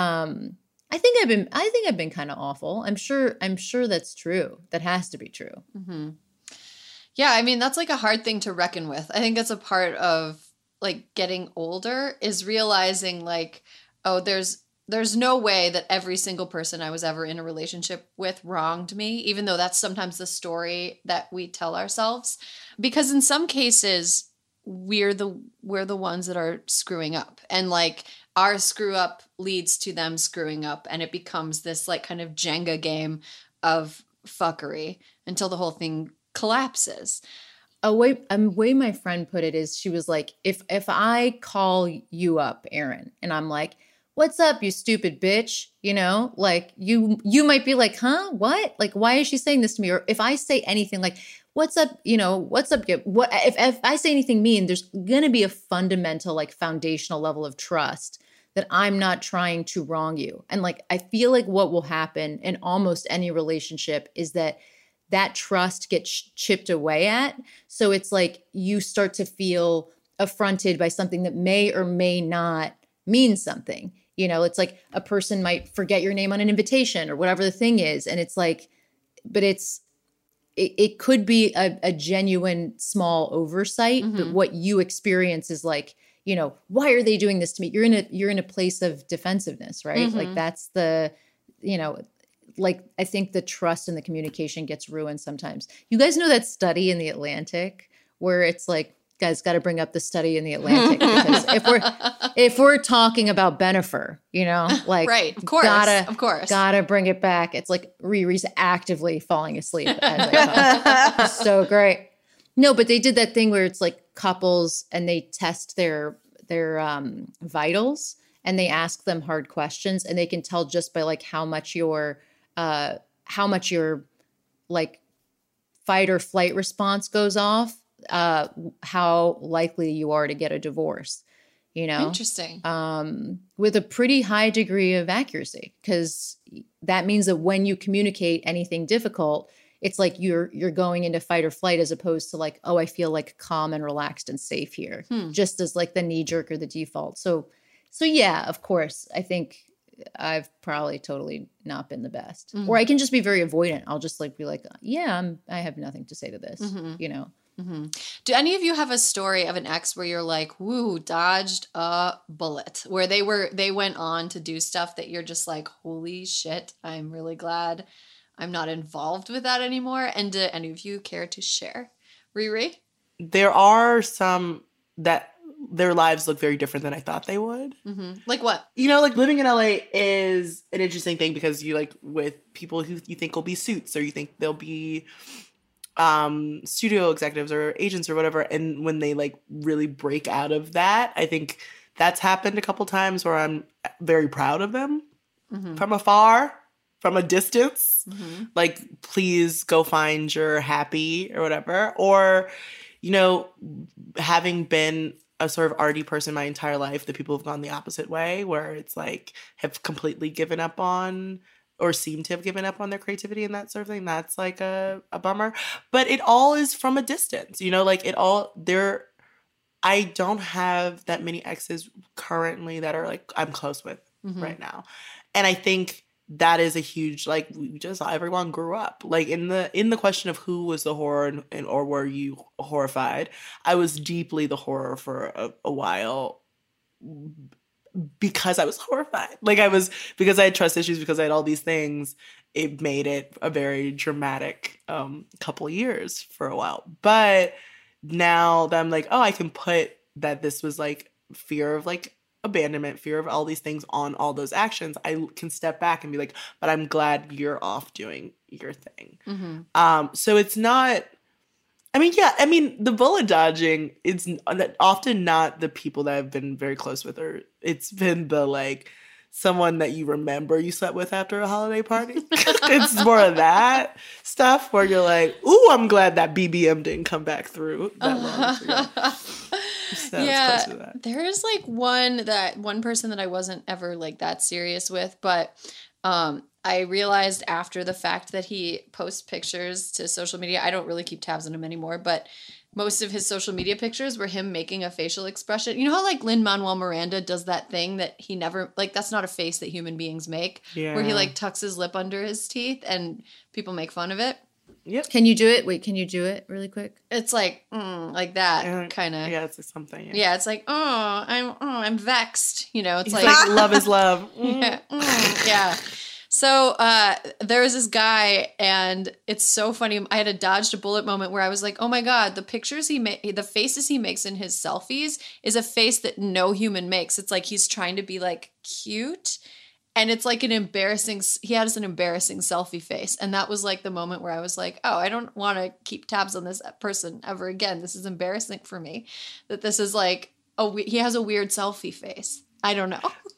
Um, I think I've been, I think I've been kind of awful. I'm sure, I'm sure that's true. That has to be true. Mm-hmm. Yeah. I mean, that's like a hard thing to reckon with. I think that's a part of like getting older is realizing like, oh, there's, there's no way that every single person I was ever in a relationship with wronged me, even though that's sometimes the story that we tell ourselves. Because in some cases, we're the we're the ones that are screwing up. And like our screw up leads to them screwing up. And it becomes this like kind of Jenga game of fuckery until the whole thing collapses. A way, a way my friend put it is she was like, if if I call you up, Aaron, and I'm like, what's up, you stupid bitch? You know, like you, you might be like, huh, what? Like, why is she saying this to me? Or if I say anything like, what's up, you know, what's up? What if, if I say anything mean, there's going to be a fundamental, like foundational level of trust that I'm not trying to wrong you. And like, I feel like what will happen in almost any relationship is that that trust gets chipped away at. So it's like you start to feel affronted by something that may or may not mean something. You know, it's like a person might forget your name on an invitation or whatever the thing is. And it's like, but it's, it, it could be a, a genuine small oversight, mm-hmm. but what you experience is like, you know, why are they doing this to me? You're in a, you're in a place of defensiveness, right? Mm-hmm. Like that's the, you know, like I think the trust and the communication gets ruined sometimes. You guys know that study in the Atlantic where it's like, guys, got to bring up the study in the Atlantic because if we're if we're talking about Bennifer, you know, like right, of course, gotta, of course, gotta bring it back. It's like Riri's actively falling asleep as I talk. So great. No, but they did that thing where it's like couples and they test their their um, vitals and they ask them hard questions and they can tell just by like how much your uh, how much your like fight or flight response goes off. Uh, how likely you are to get a divorce, you know? Interesting. Um, with a pretty high degree of accuracy, because that means that when you communicate anything difficult, it's like you're you're going into fight or flight as opposed to like, oh, I feel like calm and relaxed and safe here, hmm. just as like the knee jerk or the default. So, so yeah, of course, I think I've probably totally not been the best, mm-hmm. or I can just be very avoidant. I'll just like be like, yeah, I'm, I have nothing to say to this, mm-hmm. you know? Mm-hmm. Do any of you have a story of an ex where you're like, woo, dodged a bullet, where they were, they went on to do stuff that you're just like, holy shit, I'm really glad I'm not involved with that anymore? And do any of you care to share? Riri? There are some that their lives look very different than I thought they would. Mm-hmm. Like what? You know, like living in L A is an interesting thing because you like with people who you think will be suits or you think they'll be um studio executives or agents or whatever, and when they like really break out of that, I think that's happened a couple times where I'm very proud of them, mm-hmm. from afar, from a distance, mm-hmm. like please go find your happy or whatever. Or, you know, having been a sort of arty person my entire life, the people have gone the opposite way where it's like have completely given up on or seem to have given up on their creativity and that sort of thing. That's like a, a bummer. But it all is from a distance, you know, like it all, there, I don't have that many exes currently that are like, I'm close with mm-hmm. right now. And I think that is a huge, like we just, everyone grew up. Like in the, in the question of who was the horror and, and or were you horrified? I was deeply the horror for a, a while because I was horrified. Like I was, because I had trust issues, because I had all these things, it made it a very dramatic um, couple of years for a while. But now that I'm like, oh, I can put that this was like fear of like abandonment, fear of all these things on all those actions, I can step back and be like, but I'm glad you're off doing your thing. Mm-hmm. Um, so it's not, I mean, yeah, I mean, the bullet dodging, it's often not the people that I've been very close with, or it's been the, like, someone that you remember you slept with after a holiday party. It's more of that stuff where you're like, ooh, I'm glad that B B M didn't come back through that long ago. So yeah, there is, like, one that, one person that I wasn't ever, like, that serious with, but um, I realized after the fact that he posts pictures to social media. I don't really keep tabs on him anymore, but most of his social media pictures were him making a facial expression. You know how like Lin-Manuel Miranda does that thing that he never, like that's not a face that human beings make, yeah. where he like tucks his lip under his teeth and people make fun of it. Yep. Can you do it? Wait, can you do it really quick? It's like, mm, like that kind of. Yeah, it's like something. Yeah. yeah, it's like, oh, I'm, oh, I'm vexed. You know, it's He's like, like love is love. Mm. Yeah, mm, yeah. So uh, there was this guy, and it's so funny. I had a dodged a bullet moment where I was like, oh my God, the pictures he made, the faces he makes in his selfies is a face that no human makes. It's like he's trying to be like cute. And it's like an embarrassing, he has an embarrassing selfie face. And that was like the moment where I was like, oh, I don't want to keep tabs on this person ever again. This is embarrassing for me that this is like, oh, he has a weird selfie face. I don't know.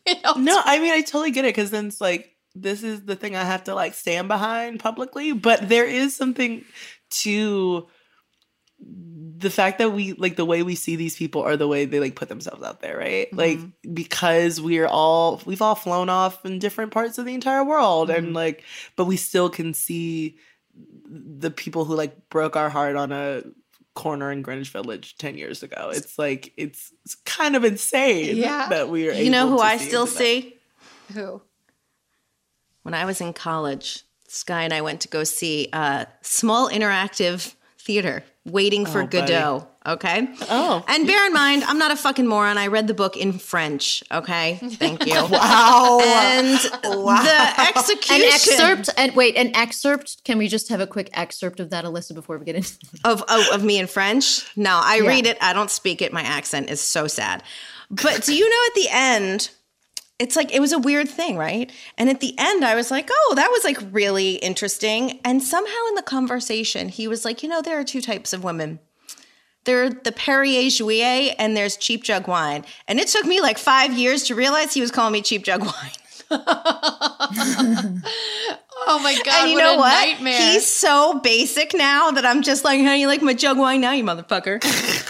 No, I mean, I totally get it because then it's like, this is the thing I have to like stand behind publicly. But there is something to the fact that we like the way we see these people are the way they like put themselves out there, right? Mm-hmm. Like, because we're all, we've all flown off in different parts of the entire world. Mm-hmm. And like, but we still can see the people who like broke our heart on a corner in Greenwich Village ten years ago. It's like, it's, it's kind of insane yeah. that we are able You know who to I see still see? Who? When I was in college, Sky and I went to go see a small interactive theater, Waiting for oh, Godot. Buddy. Okay. Oh. And bear in mind, I'm not a fucking moron. I read the book in French. Okay. Thank you. Wow. And wow. the execution. An excerpt. And wait, an excerpt. Can we just have a quick excerpt of that, Alyssa, before we get into of of, of me in French? No, I Yeah. read it. I don't speak it. My accent is so sad. But do you know at the end, it's like, it was a weird thing, right? And at the end, I was like, oh, that was like really interesting. And somehow in the conversation, he was like, you know, there are two types of women. There are the Perrier Jouet and there's cheap jug wine. And it took me like five years to realize he was calling me cheap jug wine. Oh my God, and you what know a what? nightmare. He's so basic now that I'm just like, how do you like my jug wine now, you motherfucker?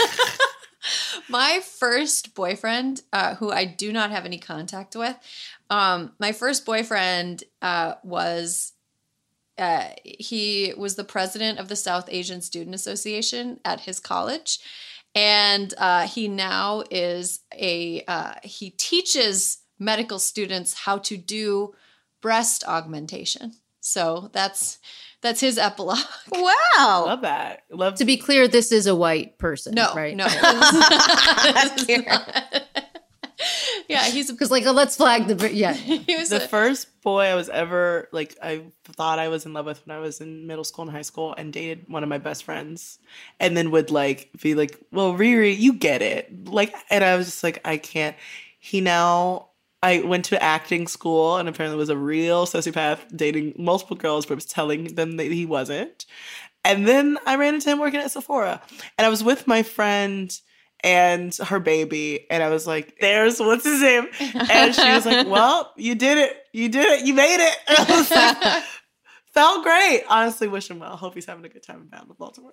My first boyfriend, uh, who I do not have any contact with, um, my first boyfriend uh, was, uh, he was the president of the South Asian Student Association at his college. And uh, he now is a, uh, he teaches medical students how to do breast augmentation. So that's that's his epilogue. Wow. Love that. Love To be clear, this is a white person, No, right? no. Yeah, he's because like, oh, let's flag the yeah. he was the a, first boy I was ever like I thought I was in love with when I was in middle school and high school, and dated one of my best friends, and then would like be like, well, Riri, you get it, like, and I was just like, I can't. He now. I went to acting school and apparently was a real sociopath, dating multiple girls, but was telling them that he wasn't. And then I ran into him working at Sephora. And I was with my friend and her baby. And I was like, there's, what's his name? And she was like, well, you did it. You did it. You made it. And I was like, felt great. Honestly, wish him well. Hope he's having a good time in Baltimore.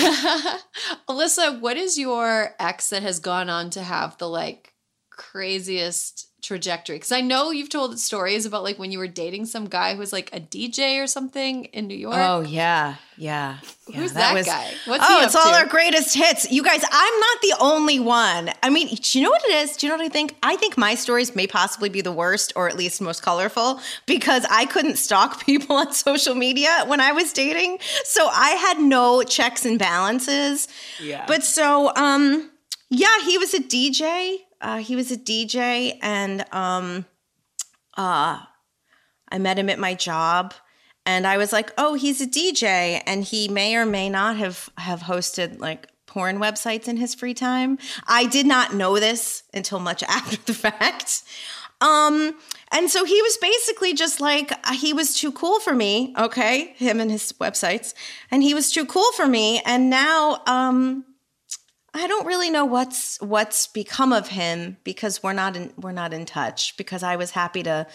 Alyssa, what is your ex that has gone on to have the like craziest trajectory? Because I know you've told stories about like when you were dating some guy who was like a D J or something in New York. Oh yeah, yeah. yeah Who's that, that was, guy? What's oh, he it's up all to? our greatest hits. You guys, I'm not the only one. I mean, do you know what it is? Do you know what I think? I think my stories may possibly be the worst, or at least most colorful, because I couldn't stalk people on social media when I was dating. So I had no checks and balances. Yeah. But so, um, yeah, he was a D J. Uh, he was a D J, and um, uh, I met him at my job, and I was like, "Oh, he's a D J," and he may or may not have have hosted like porn websites in his free time. I did not know this until much after the fact. Um, and so he was basically just like, he was too cool for me. Okay, him and his websites, and he was too cool for me, and now. Um, I don't really know what's what's become of him because we're not in we're not in touch, because I was happy to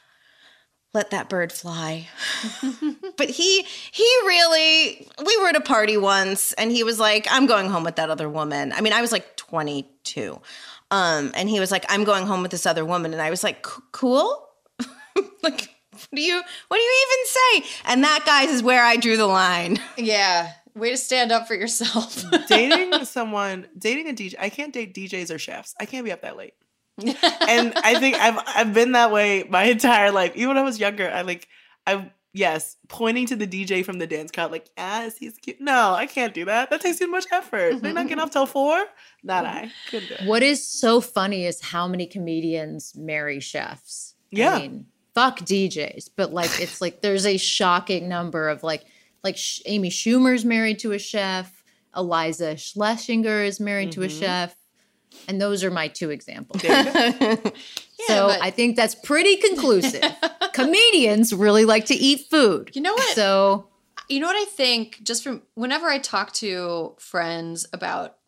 let that bird fly. But he he really we were at a party once and he was like, I'm going home with that other woman. I mean, I was like twenty-two. Um, and he was like, I'm going home with this other woman. And I was like, cool? Like, what do you what do you even say? And that, guys, is where I drew the line. Yeah. Way to stand up for yourself. Dating someone, dating a D J, I can't date D Js or chefs. I can't be up that late. And I think I've I've been that way my entire life. Even when I was younger, I like, I yes, pointing to the D J from the dance crowd, like, yes, he's cute. No, I can't do that. That takes too much effort. They're not getting off till four. Not I. Couldn't do it. What is so funny is how many comedians marry chefs. Yeah. I mean, fuck D Js, but like, it's like, there's a shocking number of like, like Sh- Amy Schumer's married to a chef. Eliza Schlesinger is married mm-hmm. to a chef. And those are my two examples. Yeah, so but- I think that's pretty conclusive. Comedians really like to eat food. You know what? So you know what I think, just from whenever I talk to friends about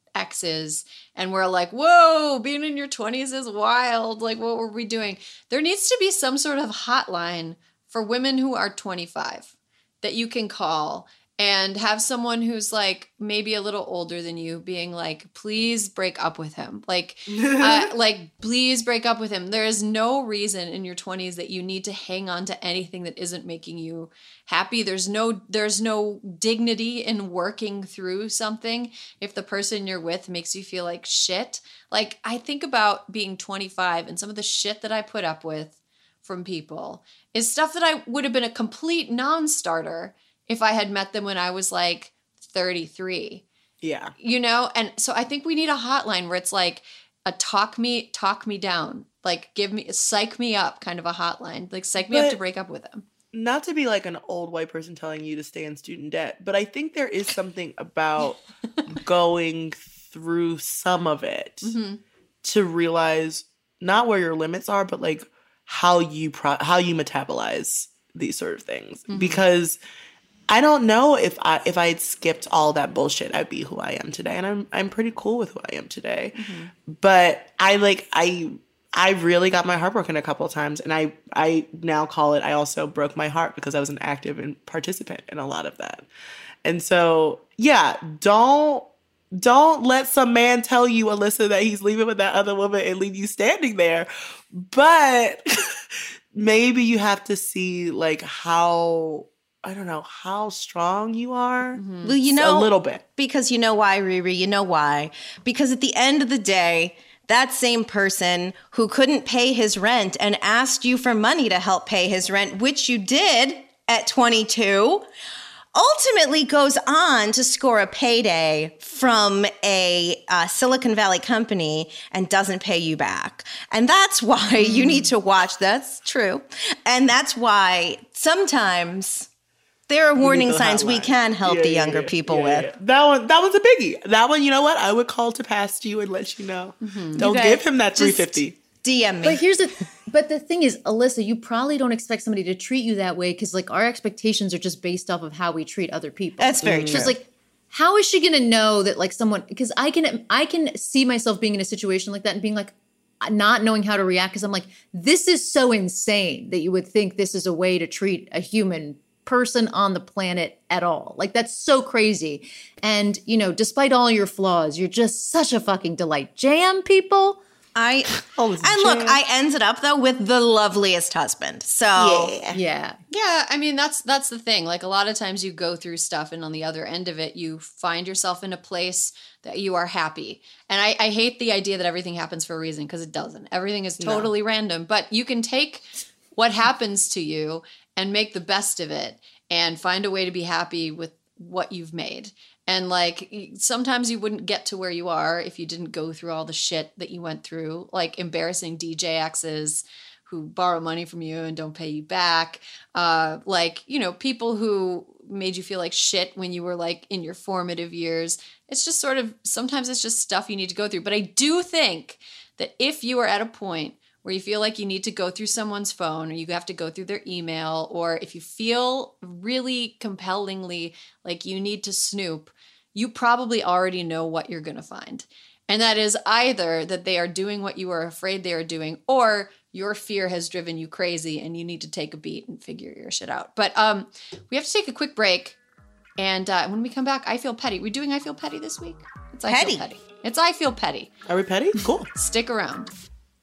exes and we're like, whoa, being in your twenties is wild. Like, what were we doing? There needs to be some sort of hotline for women who are twenty-five that you can call and have someone who's like maybe a little older than you being like, please break up with him. Like, uh, like, please break up with him. There is no reason in your twenties that you need to hang on to anything that isn't making you happy. There's no, there's no dignity in working through something if the person you're with makes you feel like shit. Like, I think about being twenty-five and some of the shit that I put up with from people is stuff that I would have been a complete non-starter if I had met them when I was like thirty-three. Yeah. You know? And so I think we need a hotline where it's like a talk me, talk me down. Like give me, psych me up kind of a hotline. Like psych me But- up to break up with them. Not to be like an old white person telling you to stay in student debt, but I think there is something about going through some of it Mm-hmm. to realize not where your limits are, but like how you pro- how you metabolize these sort of things. Mhm. Because I don't know if I if I had skipped all that bullshit, I'd be who I am today, and I'm I'm pretty cool with who I am today. Mm-hmm. But I like I. I really got my heart broken a couple of times, and I, I now call it, I also broke my heart because I was an active and participant in a lot of that. And so, yeah, don't, don't let some man tell you, Alyssa, that he's leaving with that other woman and leave you standing there. But maybe you have to see like how, I don't know, how strong you are. Mm-hmm. Well, you know, a little bit. Because you know why, Riri, you know why? Because at the end of the day, that same person who couldn't pay his rent and asked you for money to help pay his rent, which you did at twenty-two, ultimately goes on to score a payday from a uh, Silicon Valley company and doesn't pay you back. And that's why mm. you need to watch. That's true. And that's why sometimes there are warning signs we can help yeah, the yeah, younger yeah, people yeah, with. Yeah. That one, that was a biggie. That one, you know what? I would call to past you and let you know. Mm-hmm. Don't you give him that three fifty. D M me. But here's the, but the thing is, Alyssa, you probably don't expect somebody to treat you that way because like our expectations are just based off of how we treat other people. That's very true. Just like, how is she going to know that like someone? Because I can, I can see myself being in a situation like that and being like, not knowing how to react because I'm like, this is so insane that you would think this is a way to treat a human person on the planet at all. Like that's so crazy. And you know, despite all your flaws, you're just such a fucking delight. Jam, people. I oh, and jam. Look, I ended up though with the loveliest husband. So yeah. yeah. Yeah, I mean that's that's the thing. Like a lot of times you go through stuff and on the other end of it you find yourself in a place that you are happy. And I, I hate the idea that everything happens for a reason because it doesn't. Everything is totally no. random. But you can take what happens to you and make the best of it and find a way to be happy with what you've made. And like sometimes you wouldn't get to where you are if you didn't go through all the shit that you went through, like embarrassing D J exes who borrow money from you and don't pay you back. Uh, like, you know, people who made you feel like shit when you were like in your formative years. It's just sort of, sometimes it's just stuff you need to go through. But I do think that if you are at a point where you feel like you need to go through someone's phone or you have to go through their email, or if you feel really compellingly like you need to snoop, you probably already know what you're going to find. And that is either that they are doing what you are afraid they are doing, or your fear has driven you crazy and you need to take a beat and figure your shit out. But um, we have to take a quick break. And uh, when we come back, I Feel Petty. We're doing I Feel Petty this week? It's I petty. Feel Petty. It's I Feel Petty. Are we petty? Cool. Stick around.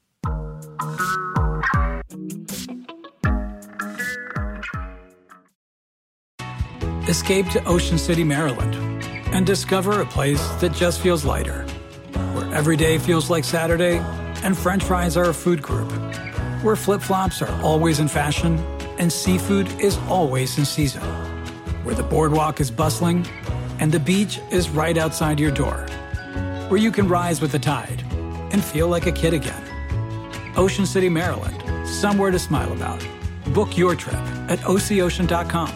Escape to Ocean City, Maryland, and discover a place that just feels lighter, where every day feels like Saturday and French fries are a food group, where flip-flops are always in fashion and seafood is always in season, where the boardwalk is bustling and the beach is right outside your door, where you can rise with the tide and feel like a kid again. Ocean City, Maryland, somewhere to smile about. Book your trip at O C ocean dot com.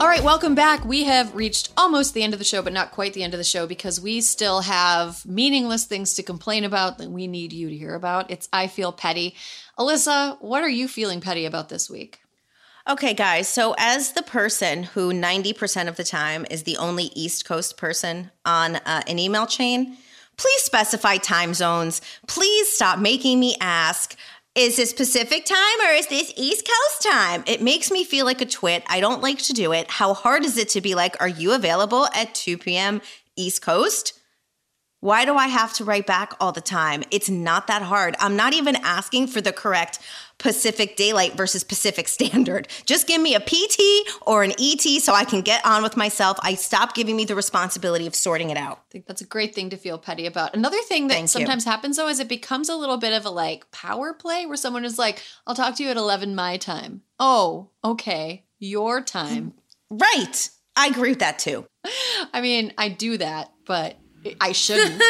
All right, welcome back. We have reached almost the end of the show, but not quite the end of the show because we still have meaningless things to complain about that we need you to hear about. It's I Feel Petty. Alyssa, what are you feeling petty about this week? Okay, guys. So as the person who ninety percent of the time is the only East Coast person on uh, an email chain, please specify time zones. Please stop making me ask, is this Pacific time or is this East Coast time? It makes me feel like a twit. I don't like to do it. How hard is it to be like, are you available at two p.m. East Coast? Why do I have to write back all the time? It's not that hard. I'm not even asking for the correct Pacific Daylight versus Pacific Standard. Just give me a P T or an E T so I can get on with myself. I stop giving me the responsibility of sorting it out. I think that's a great thing to feel petty about. Another thing that Thank sometimes you. happens, though, is it becomes a little bit of a like power play where someone is like, I'll talk to you at eleven my time. Oh, okay. Your time. Right. I agree with that, too. I mean, I do that, but I shouldn't.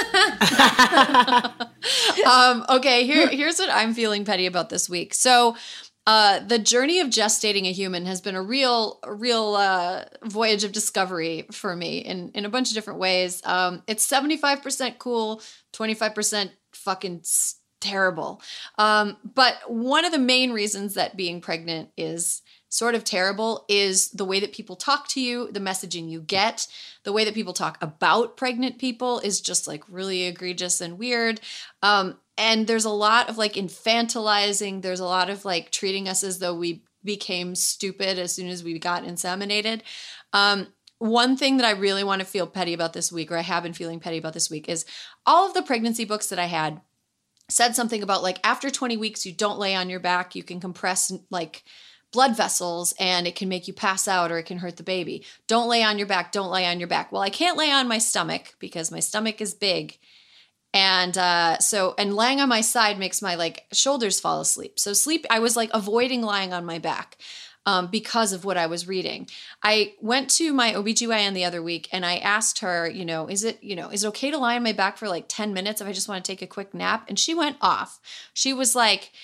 um, okay, here, here's what I'm feeling petty about this week. So uh, the journey of gestating a human has been a real, a real uh, voyage of discovery for me in, in a bunch of different ways. Um, it's seventy-five percent cool, twenty-five percent fucking s- terrible. Um, but one of the main reasons that being pregnant is sort of terrible is the way that people talk to you, the messaging you get, the way that people talk about pregnant people is just like really egregious and weird. Um, and there's a lot of like infantilizing. There's a lot of like treating us as though we became stupid as soon as we got inseminated. Um, one thing that I really want to feel petty about this week, or I have been feeling petty about this week, is all of the pregnancy books that I had said something about like after twenty weeks, you don't lay on your back, you can compress like blood vessels and it can make you pass out or it can hurt the baby. Don't lay on your back. Don't lay on your back. Well, I can't lay on my stomach because my stomach is big. And uh, so, and lying on my side makes my like shoulders fall asleep. So sleep, I was like avoiding lying on my back um, because of what I was reading. I went to my O B G Y N the other week and I asked her, you know, is it, you know, is it okay to lie on my back for like ten minutes if I just want to take a quick nap? And she went off. She was like,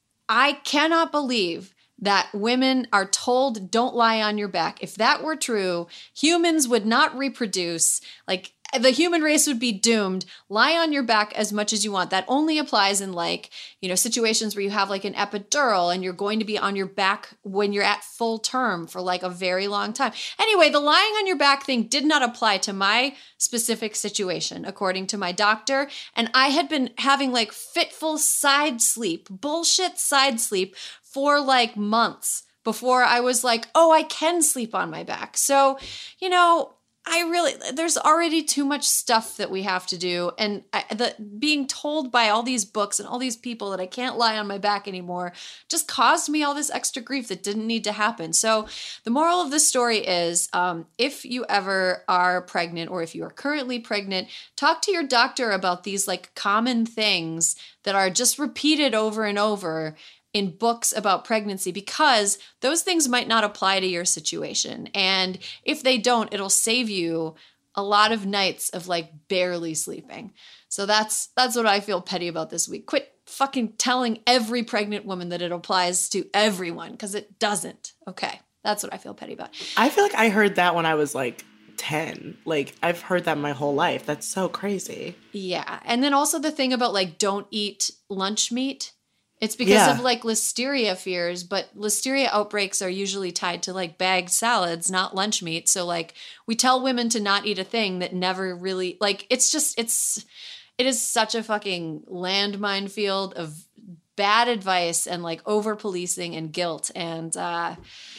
I cannot believe that women are told don't lie on your back. If that were true, humans would not reproduce. Like the human race would be doomed. Lie on your back as much as you want. That only applies in like, you know, situations where you have like an epidural and you're going to be on your back when you're at full term for like a very long time. Anyway, the lying on your back thing did not apply to my specific situation, according to my doctor. And I had been having like fitful side sleep, bullshit side sleep for like months before I was like, oh, I can sleep on my back. So, you know, I really, there's already too much stuff that we have to do. And I, the being told by all these books and all these people that I can't lie on my back anymore just caused me all this extra grief that didn't need to happen. So the moral of the story is, um, if you ever are pregnant or if you are currently pregnant, talk to your doctor about these like common things that are just repeated over and over in books about pregnancy, because those things might not apply to your situation. And if they don't, it'll save you a lot of nights of like barely sleeping. So that's that's what I feel petty about this week. Quit fucking telling every pregnant woman that it applies to everyone, because it doesn't. Okay, that's what I feel petty about. I feel like I heard that when I was like ten. Like I've heard that my whole life. That's so crazy. Yeah. And then also the thing about like don't eat lunch meat. It's because Yeah. of like listeria fears, but listeria outbreaks are usually tied to like bagged salads, not lunch meat. So like we tell women to not eat a thing that never really, like it's just, it's, it is such a fucking landmine field of bad advice and like over policing and guilt and uh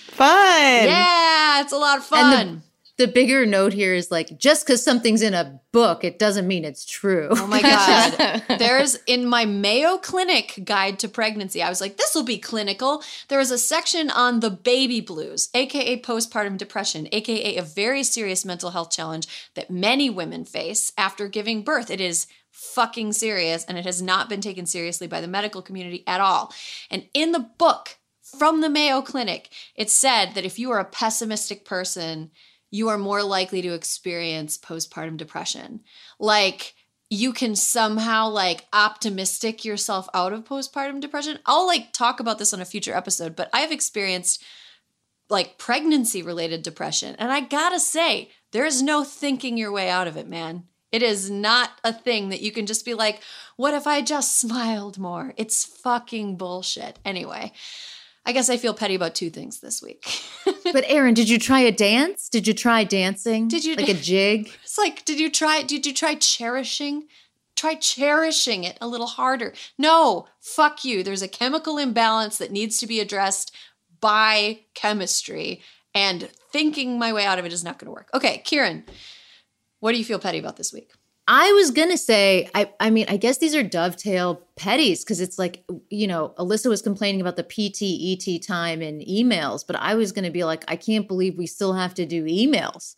fun. Yeah, it's a lot of fun. And the, the bigger note here is like, just because something's in a book, it doesn't mean it's true. Oh my God. There's in my Mayo Clinic guide to pregnancy, I was like, this will be clinical. There was a section on the baby blues, A K A postpartum depression, A K A a very serious mental health challenge that many women face after giving birth. It is fucking serious and it has not been taken seriously by the medical community at all. And in the book from the Mayo Clinic, it said that if you are a pessimistic person, you are more likely to experience postpartum depression. Like you can somehow like optimistic yourself out of postpartum depression. I'll like talk about this on a future episode, but I've experienced like pregnancy-related depression. And I gotta say, there's no thinking your way out of it, man. It is not a thing that you can just be like, what if I just smiled more? It's fucking bullshit. Anyway, I guess I feel petty about two things this week. But Erin, did you try a dance? Did you try dancing? Did you like a jig? It's like, did you try did you try cherishing? Try cherishing it a little harder. No, fuck you. There's a chemical imbalance that needs to be addressed by chemistry, and thinking my way out of it is not going to work. Okay, Kieran, what do you feel petty about this week? I was going to say, I, I mean, I guess these are dovetail petties because it's like, you know, Alyssa was complaining about the P T E T time in emails, but I was going to be like, I can't believe we still have to do emails.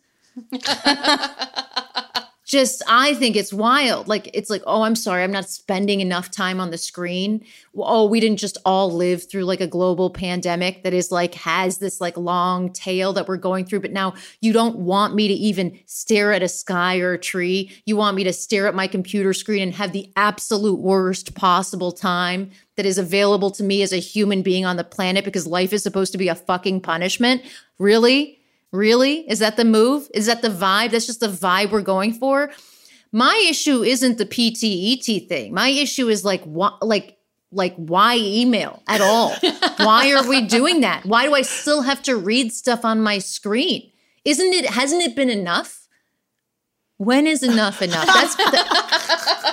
Just, I think it's wild. Like, it's like, oh, I'm sorry, I'm not spending enough time on the screen. Oh, we didn't just all live through like a global pandemic that is like, has this like long tail that we're going through. But now you don't want me to even stare at a sky or a tree. You want me to stare at my computer screen and have the absolute worst possible time that is available to me as a human being on the planet because life is supposed to be a fucking punishment. Really? Really? Is that the move? Is that the vibe? That's just the vibe we're going for? My issue isn't the P T E T thing. My issue is like, wh- like, like why email at all? Why are we doing that? Why do I still have to read stuff on my screen? Isn't it, hasn't it been enough? When is enough enough? That's the,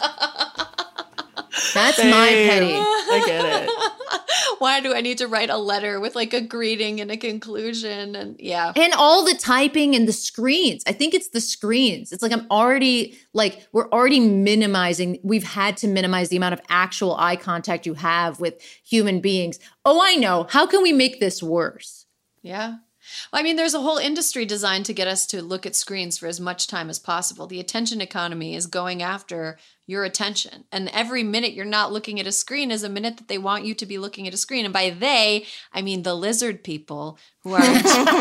that's Same. my petty. I get it. Why do I need to write a letter with like a greeting and a conclusion? And yeah. And all the typing and the screens. I think it's the screens. It's like I'm already like, we're already minimizing. We've had to minimize the amount of actual eye contact you have with human beings. Oh, I know. How can we make this worse? Yeah. Well, I mean, there's a whole industry designed to get us to look at screens for as much time as possible. The attention economy is going after your attention. And every minute you're not looking at a screen is a minute that they want you to be looking at a screen. And by they, I mean the lizard people who are...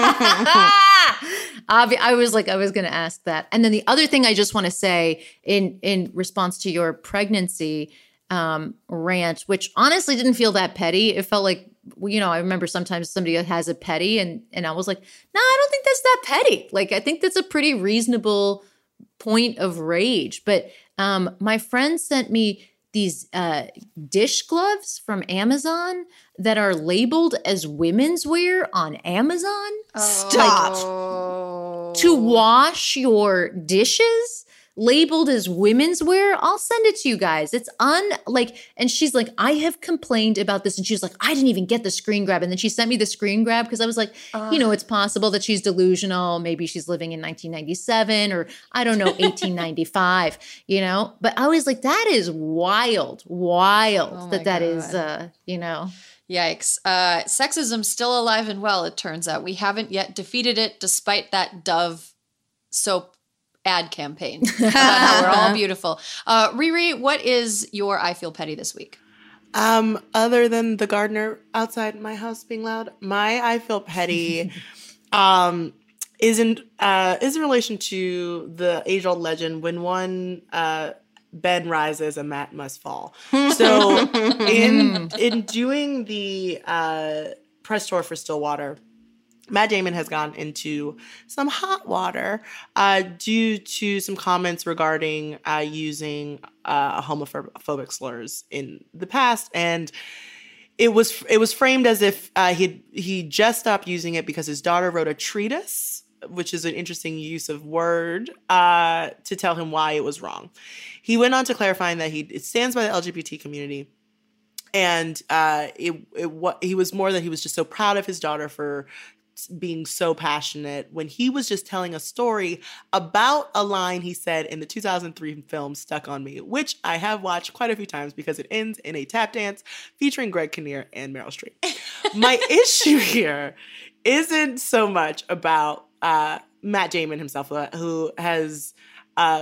I was like, I was going to ask that. And then the other thing I just want to say in, in response to your pregnancy um, rant, which honestly didn't feel that petty. It felt like, you know, I remember sometimes somebody has a petty and, and I was like, no, I don't think that's that petty. Like, I think that's a pretty reasonable point of rage. But um, my friend sent me these uh, dish gloves from Amazon that are labeled as women's wear on Amazon. Stop. Oh. To wash your dishes, labeled as women's wear. I'll send it to you guys. It's un like, and she's like, I have complained about this. And she was like, I didn't even get the screen grab. And then she sent me the screen grab because I was like, uh, you know, it's possible that she's delusional. Maybe she's living in nineteen ninety-seven or I don't know, eighteen ninety-five, you know, but I was like, that is wild, wild oh that that God. is, uh, you know. Yikes. Uh, sexism's still alive and well, it turns out. We haven't yet defeated it despite that Dove soap ad campaign about how we're all beautiful. Uh, Riri, what is your I Feel Petty this week? Um, other than the gardener outside my house being loud, my I Feel Petty um, is in uh, is in relation to the age-old legend, when one uh, Ben rises, a mat must fall. So in in doing the uh, press tour for Stillwater, Matt Damon has gone into some hot water uh, due to some comments regarding uh, using uh, homophobic slurs in the past, and it was it was framed as if uh, he he just stopped using it because his daughter wrote a treatise, which is an interesting use of word, uh, to tell him why it was wrong. He went on to clarifying that he it stands by the L G B T community. And uh, it, it what he was more that he was just so proud of his daughter for being so passionate when he was just telling a story about a line he said in the two thousand three film Stuck on Me, which I have watched quite a few times because it ends in a tap dance featuring Greg Kinnear and Meryl Streep. My issue here isn't so much about uh, Matt Damon himself, uh, who has uh,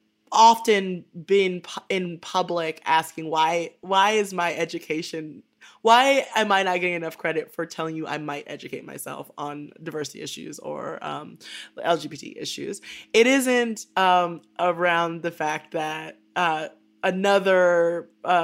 often been pu- in public asking why why is my education Why am I not getting enough credit for telling you I might educate myself on diversity issues or um, L G B T issues? It isn't um, around the fact that uh, another uh,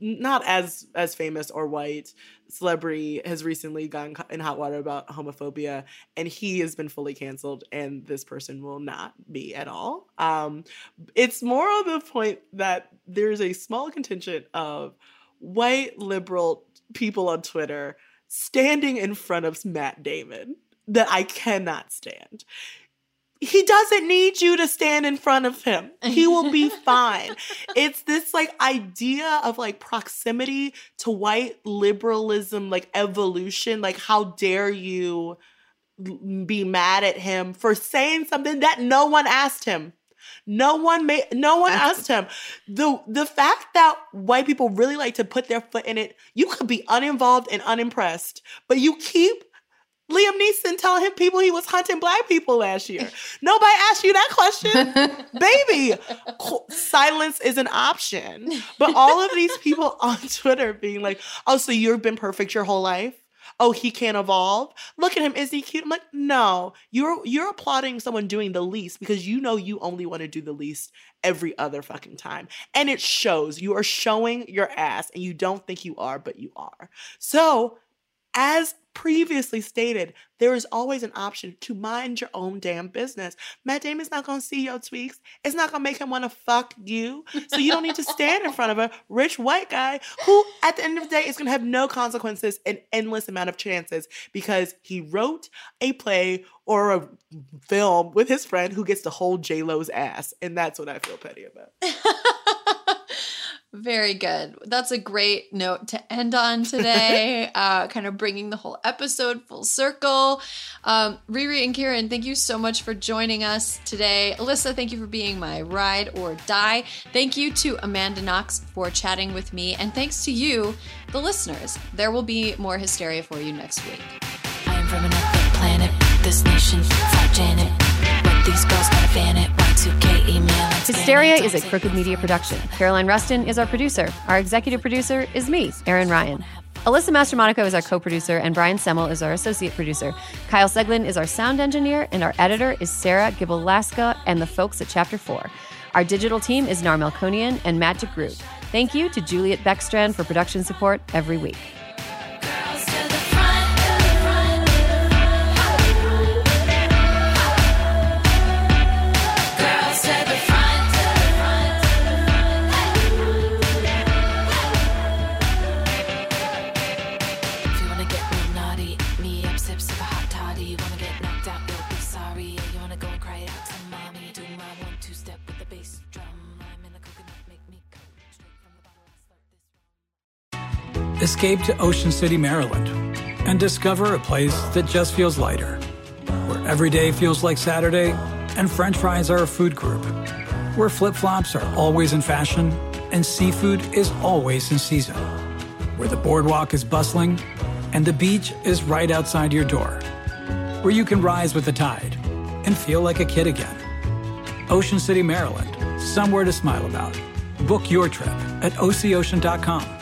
not as as famous or white celebrity has recently gotten in hot water about homophobia, and he has been fully canceled, and this person will not be at all. Um, it's more of the point that there's a small contingent of white liberal people on Twitter standing in front of Matt Damon that I cannot stand. He doesn't need you to stand in front of him. He will be fine. It's this like idea of like proximity to white liberalism, like evolution. Like, how dare you be mad at him for saying something that no one asked him? No one made, no one asked him. The the fact that white people really like to put their foot in it, you could be uninvolved and unimpressed, but you keep Liam Neeson telling him people he was hunting black people last year. Nobody asked you that question. Baby, silence is an option. But all of these people on Twitter being like, oh, so you've been perfect your whole life? Oh, he can't evolve? Look at him. Is he cute? I'm like, no. You're you're applauding someone doing the least because you know you only want to do the least every other fucking time. And it shows. You are showing your ass and you don't think you are, but you are. So, as previously stated, there is always an option to mind your own damn business. Matt Damon's not going to see your tweaks. It's not going to make him want to fuck you. So you don't need to stand in front of a rich white guy who, at the end of the day, is going to have no consequences and endless amount of chances because he wrote a play or a film with his friend who gets to hold J-Lo's ass. And that's what I feel petty about. Very good. That's a great note to end on today, uh, kind of bringing the whole episode full circle. Um, Riri and Kieran, thank you so much for joining us today. Alyssa, thank you for being my ride or die. Thank you to Amanda Knox for chatting with me. And thanks to you, the listeners. There will be more hysteria for you next week. I am from another planet. This nation, fuck Janet. But these girls gotta fan it. Y two K email. Hysteria is a Crooked Media production. Caroline Rustin is our producer. Our executive producer is me, Erin Ryan. Alyssa Mastromonaco is our co-producer, and Brian Semmel is our associate producer. Kyle Seglin is our sound engineer, and our editor is Sarah Gibalaska and the folks at Chapter four. Our digital team is Nar Melkonian and Matt DeGroot. Thank you to Juliet Beckstrand for production support every week. Escape to Ocean City, Maryland, and discover a place that just feels lighter, where every day feels like Saturday and French fries are a food group, where flip-flops are always in fashion and seafood is always in season, where the boardwalk is bustling and the beach is right outside your door, where you can rise with the tide and feel like a kid again. Ocean City, Maryland, somewhere to smile about. Book your trip at O C ocean dot com.